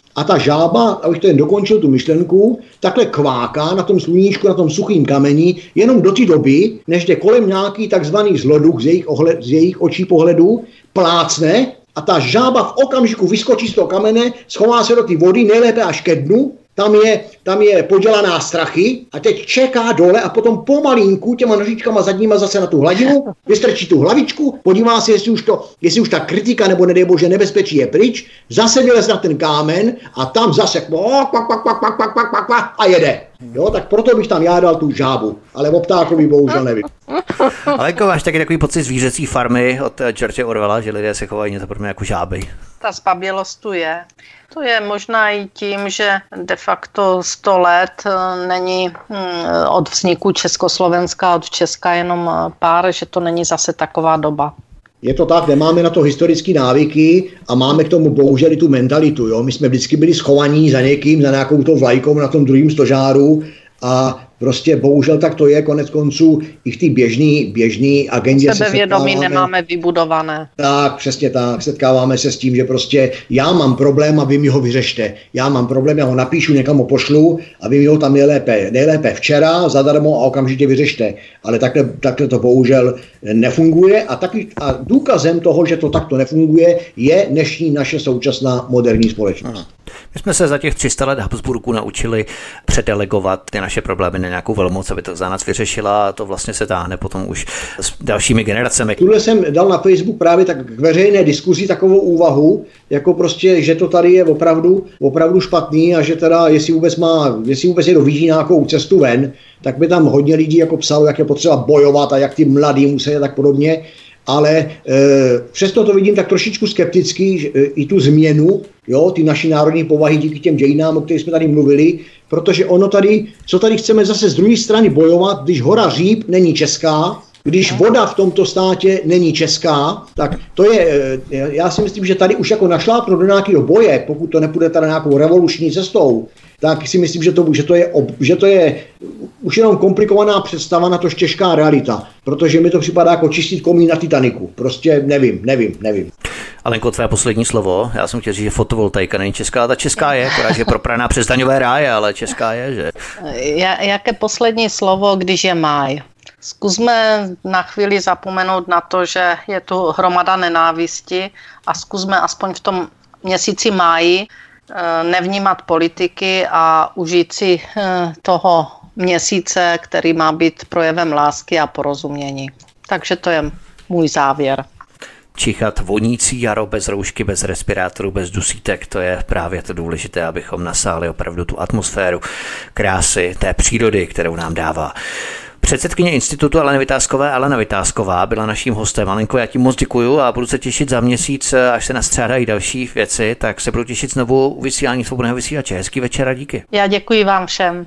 a ta žába, abych to jen dokončil tu myšlenku, takhle kváká na tom sluníčku, na tom suchým kameni, jenom do té doby, než jde kolem nějaký takzvaný zloduch z jejich, ohled, z jejich očí pohledu, plácne a ta žába v okamžiku vyskočí z toho kamene, schová se do té vody, nejlépe až ke dnu, tam je, tam je podělaná strachy a teď čeká dole a potom pomalinku těma nožičkama zadníma zase na tu hladinu, vystrčí tu hlavičku, podívá se, jestli už, to, jestli už ta kritika nebo nedej bože nebezpečí je pryč, zase vylez na ten kámen a tam zase a jede. Jo, tak proto bych tam já dal tu žábu, ale o ptákovi bohužel nevím. Ale jako máš taky takový pocit zvířecí farmy od George Orwella, že lidé se chovají něco podobně jako žáby? Ta zbabělost tu je. To je možná i tím, že de facto sto let není od vzniku Československa, od Česka jenom pár, že to není zase taková doba. Je to tak, nemáme na to historické návyky a máme k tomu bohužel i tu mentalitu. Jo? My jsme vždycky byli schovaní za někým, za nějakou tou vlajkou na tom druhém stožáru a prostě bohužel tak to je, konec konců i v té běžný, běžný agendě se sebevědomí nemáme vybudované. Tak, přesně tak, setkáváme se s tím, že prostě já mám problém a vy mi ho vyřešte. Já mám problém, já ho napíšu, někam ho pošlu a vy mi ho tam nejlépe, nejlépe včera, zadarmo a okamžitě vyřešte. Ale takhle, takhle to bohužel nefunguje a, taky, a důkazem toho, že to takto nefunguje, je dnešní naše současná moderní společnost. Aha. My jsme se za těch tři sta let Habsburků naučili předelegovat ty naše problémy na nějakou velmoc, aby to za nás vyřešila a to vlastně se táhne potom už s dalšími generacemi. Tuhle jsem dal na Facebook právě tak k veřejné diskuzi takovou úvahu, jako prostě, že to tady je opravdu, opravdu špatný a že teda, jestli vůbec má, jestli vůbec někdo vidí nějakou cestu ven, tak by tam hodně lidí jako psalo, jak je potřeba bojovat a jak ty mladí musí a tak podobně. Ale e, přesto to vidím tak trošičku skepticky, že, e, i tu změnu, jo, ty naší národní povahy díky těm dějinám, o kterých jsme tady mluvili, protože ono tady, co tady chceme zase z druhé strany bojovat, když hora Říp není česká, když voda v tomto státě není česká, tak to je, e, já si myslím, že tady už jako našlápno do nějakého boje, pokud to nepůjde tady nějakou revoluční cestou, tak si myslím, že to, že to, je, že to je už jenom komplikovaná představa na to těžká realita, protože mi to připadá jako čistit komín na Titaniku. Prostě nevím, nevím, nevím. Alenko, tvé poslední slovo. Já jsem chtěl říct, že fotovoltaika není česká, ta česká je, akorát, že propraná přes daňové ráje, ale česká je, že? Jaké poslední slovo, když je máj? Zkusme na chvíli zapomenout na to, že je tu hromada nenávisti a zkusme aspoň v tom měsíci máji nevnímat politiky a užít si toho měsíce, který má být projevem lásky a porozumění. Takže to je můj závěr. Čichat vonící jaro bez roušky, bez respirátoru, bez dusítek, to je právě to důležité, abychom nasáli opravdu tu atmosféru krásy té přírody, kterou nám dává. Předsedkyně institutu Aleny Vytázkové, Alena Vytázková, byla naším hostem. Alenko, já ti moc děkuju a budu se těšit za měsíc, až se nastřádají další věci, tak se budu těšit znovu u vysílání Svobodného vysílače. Hezký večer a díky. Já děkuji vám všem.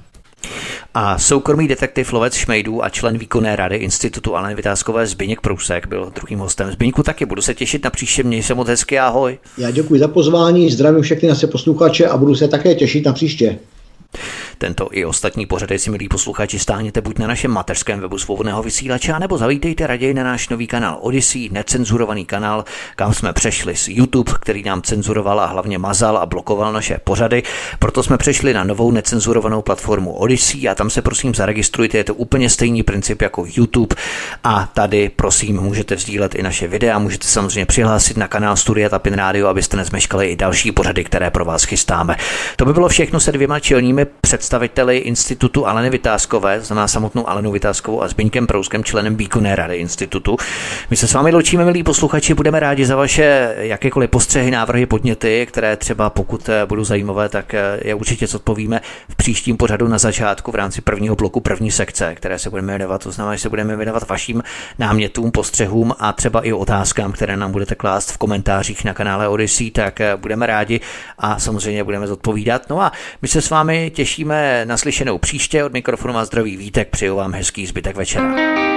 A soukromý detektiv lovec šmejdů a člen výkonné rady institutu Aleny Vytázkové Zbyněk Prousek byl druhým hostem. Zbyňku, taky budu se těšit na příště, měj se moc hezky, ahoj. Já děkuji za pozvání, zdravím všechny naše posluchače a budu se také těšit na příště. Tento i ostatní pořady si, milí posluchači, stáhněte buď na našem mateřském webu Svobodného vysílače, nebo zavítejte raději na náš nový kanál Odyssey, necenzurovaný kanál, kam jsme přešli z YouTube, který nám cenzuroval a hlavně mazal a blokoval naše pořady. Proto jsme přešli na novou necenzurovanou platformu Odyssey a tam se prosím zaregistrujte, je to úplně stejný princip jako YouTube a tady prosím můžete sdílet i naše videa, můžete samozřejmě přihlásit na kanál Studia Tapin Radio, abyste nezmeškali i další pořady, které pro vás chystáme. To by bylo všechno se dvěma čelními představiteli institutu Aleny Vytázkové, znamená samotnou Alenu Vytázkovou a Zbyňkem Prouskem, členem výkonné rady institutu. My se s vámi loučíme, milí posluchači, budeme rádi za vaše jakékoliv postřehy, návrhy, podněty, které třeba pokud budou zajímavé, tak je určitě zodpovíme v příštím pořadu na začátku v rámci prvního bloku první sekce, které se budeme věnovat, to znamená, že se budeme věnovat vašim námětům, postřehům a třeba i otázkám, které nám budete klást v komentářích na kanále Odyssey, tak budeme rádi a samozřejmě budeme zodpovídat. No a my se s vámi těšíme na slyšenou příště. Od mikrofonu má zdraví Vítek, přeju vám hezký zbytek večera.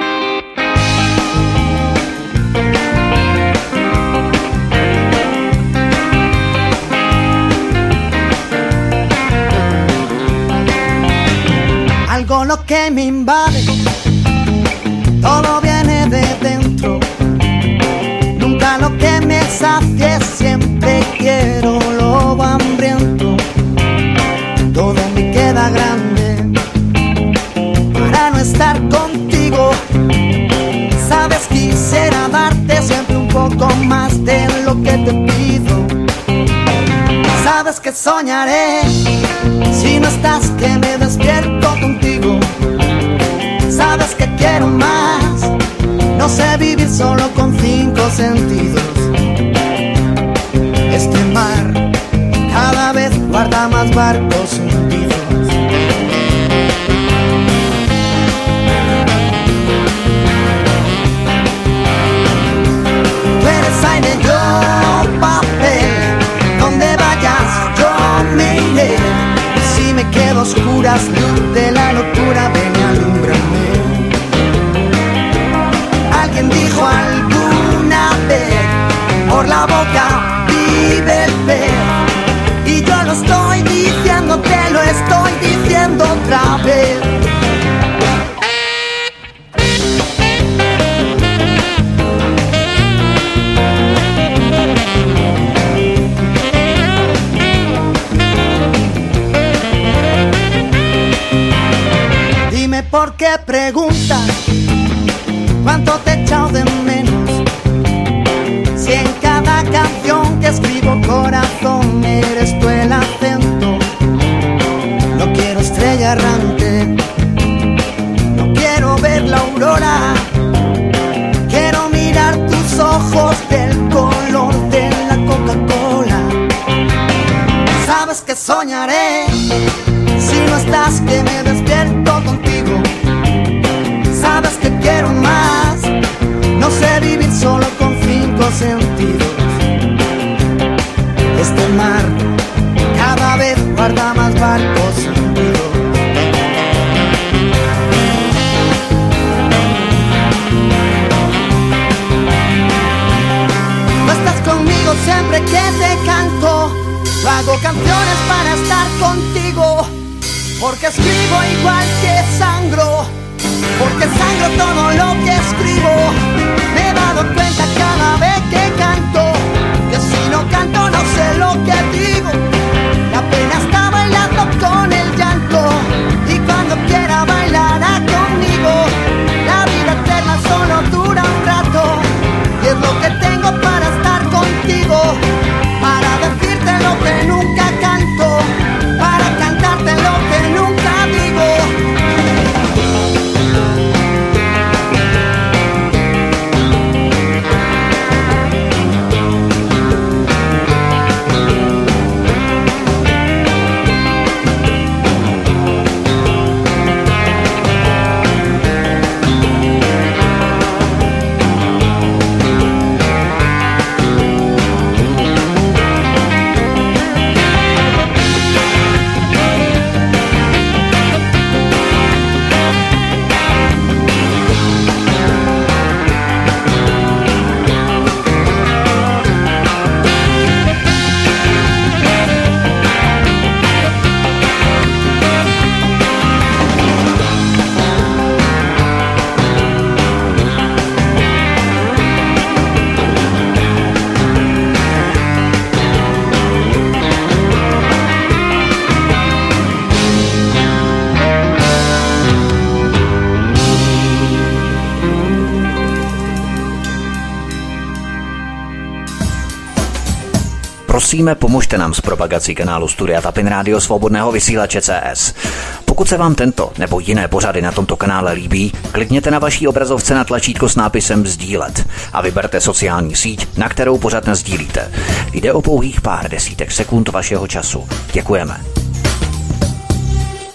Algo lo que me invade, todo viene de dentro, nunca lo que me sacie, siempre quiero lo hambriento. Sabes, quisiera darte siempre un poco más de lo que te pido. Sabes que soñaré, si no estás, que me despierto contigo. Sabes que quiero más, no sé vivir solo con cinco sentidos. Este mar cada vez guarda más barcos hundidos. Tú eres aire, yo papel, donde vayas yo me iré. Y si me quedo a oscuras, luz de la locura, ven y alúmbrame. Alguien dijo alguna vez, por la boca vive el pez. Y yo lo estoy diciendo, te lo estoy diciendo otra vez. Dime por qué preguntas cuánto te he echado de menos. Si en cada canción que escribo, corazón, eres tú el acento. No quiero estrella errante, no quiero ver la aurora. Quiero mirar tus ojos del color de la Coca-Cola. Sabes que soñaré, si no estás, que me despierto contigo. Sabes que quiero más, no sé vivir solo con cinco sentidos. Este mar cada vez guarda más barcos hundidos. No estás conmigo siempre que te canto. Yo hago canciones para estar contigo, porque escribo igual que sangro, porque sangro todo lo que escribo. Me he dado cuenta cada vez que canto, que si no canto no sé lo que digo. La pena está bailando con el llanto, y cuando quiera bailará conmigo. La vida eterna solo dura un rato, y es lo que tengo para estar contigo, para decirte lo que nunca canto, para cantarte lo que nunca digo. Prosíme, pomožte nám s propagací kanálu Studia Tapin Rádio Svobodného vysílače C S. Pokud se vám tento nebo jiné pořady na tomto kanále líbí, klikněte na vaší obrazovce na tlačítko s nápisem sdílet a vyberte sociální síť, na kterou pořad nasdílíte. Jde o pouhých pár desítek sekund vašeho času. Děkujeme.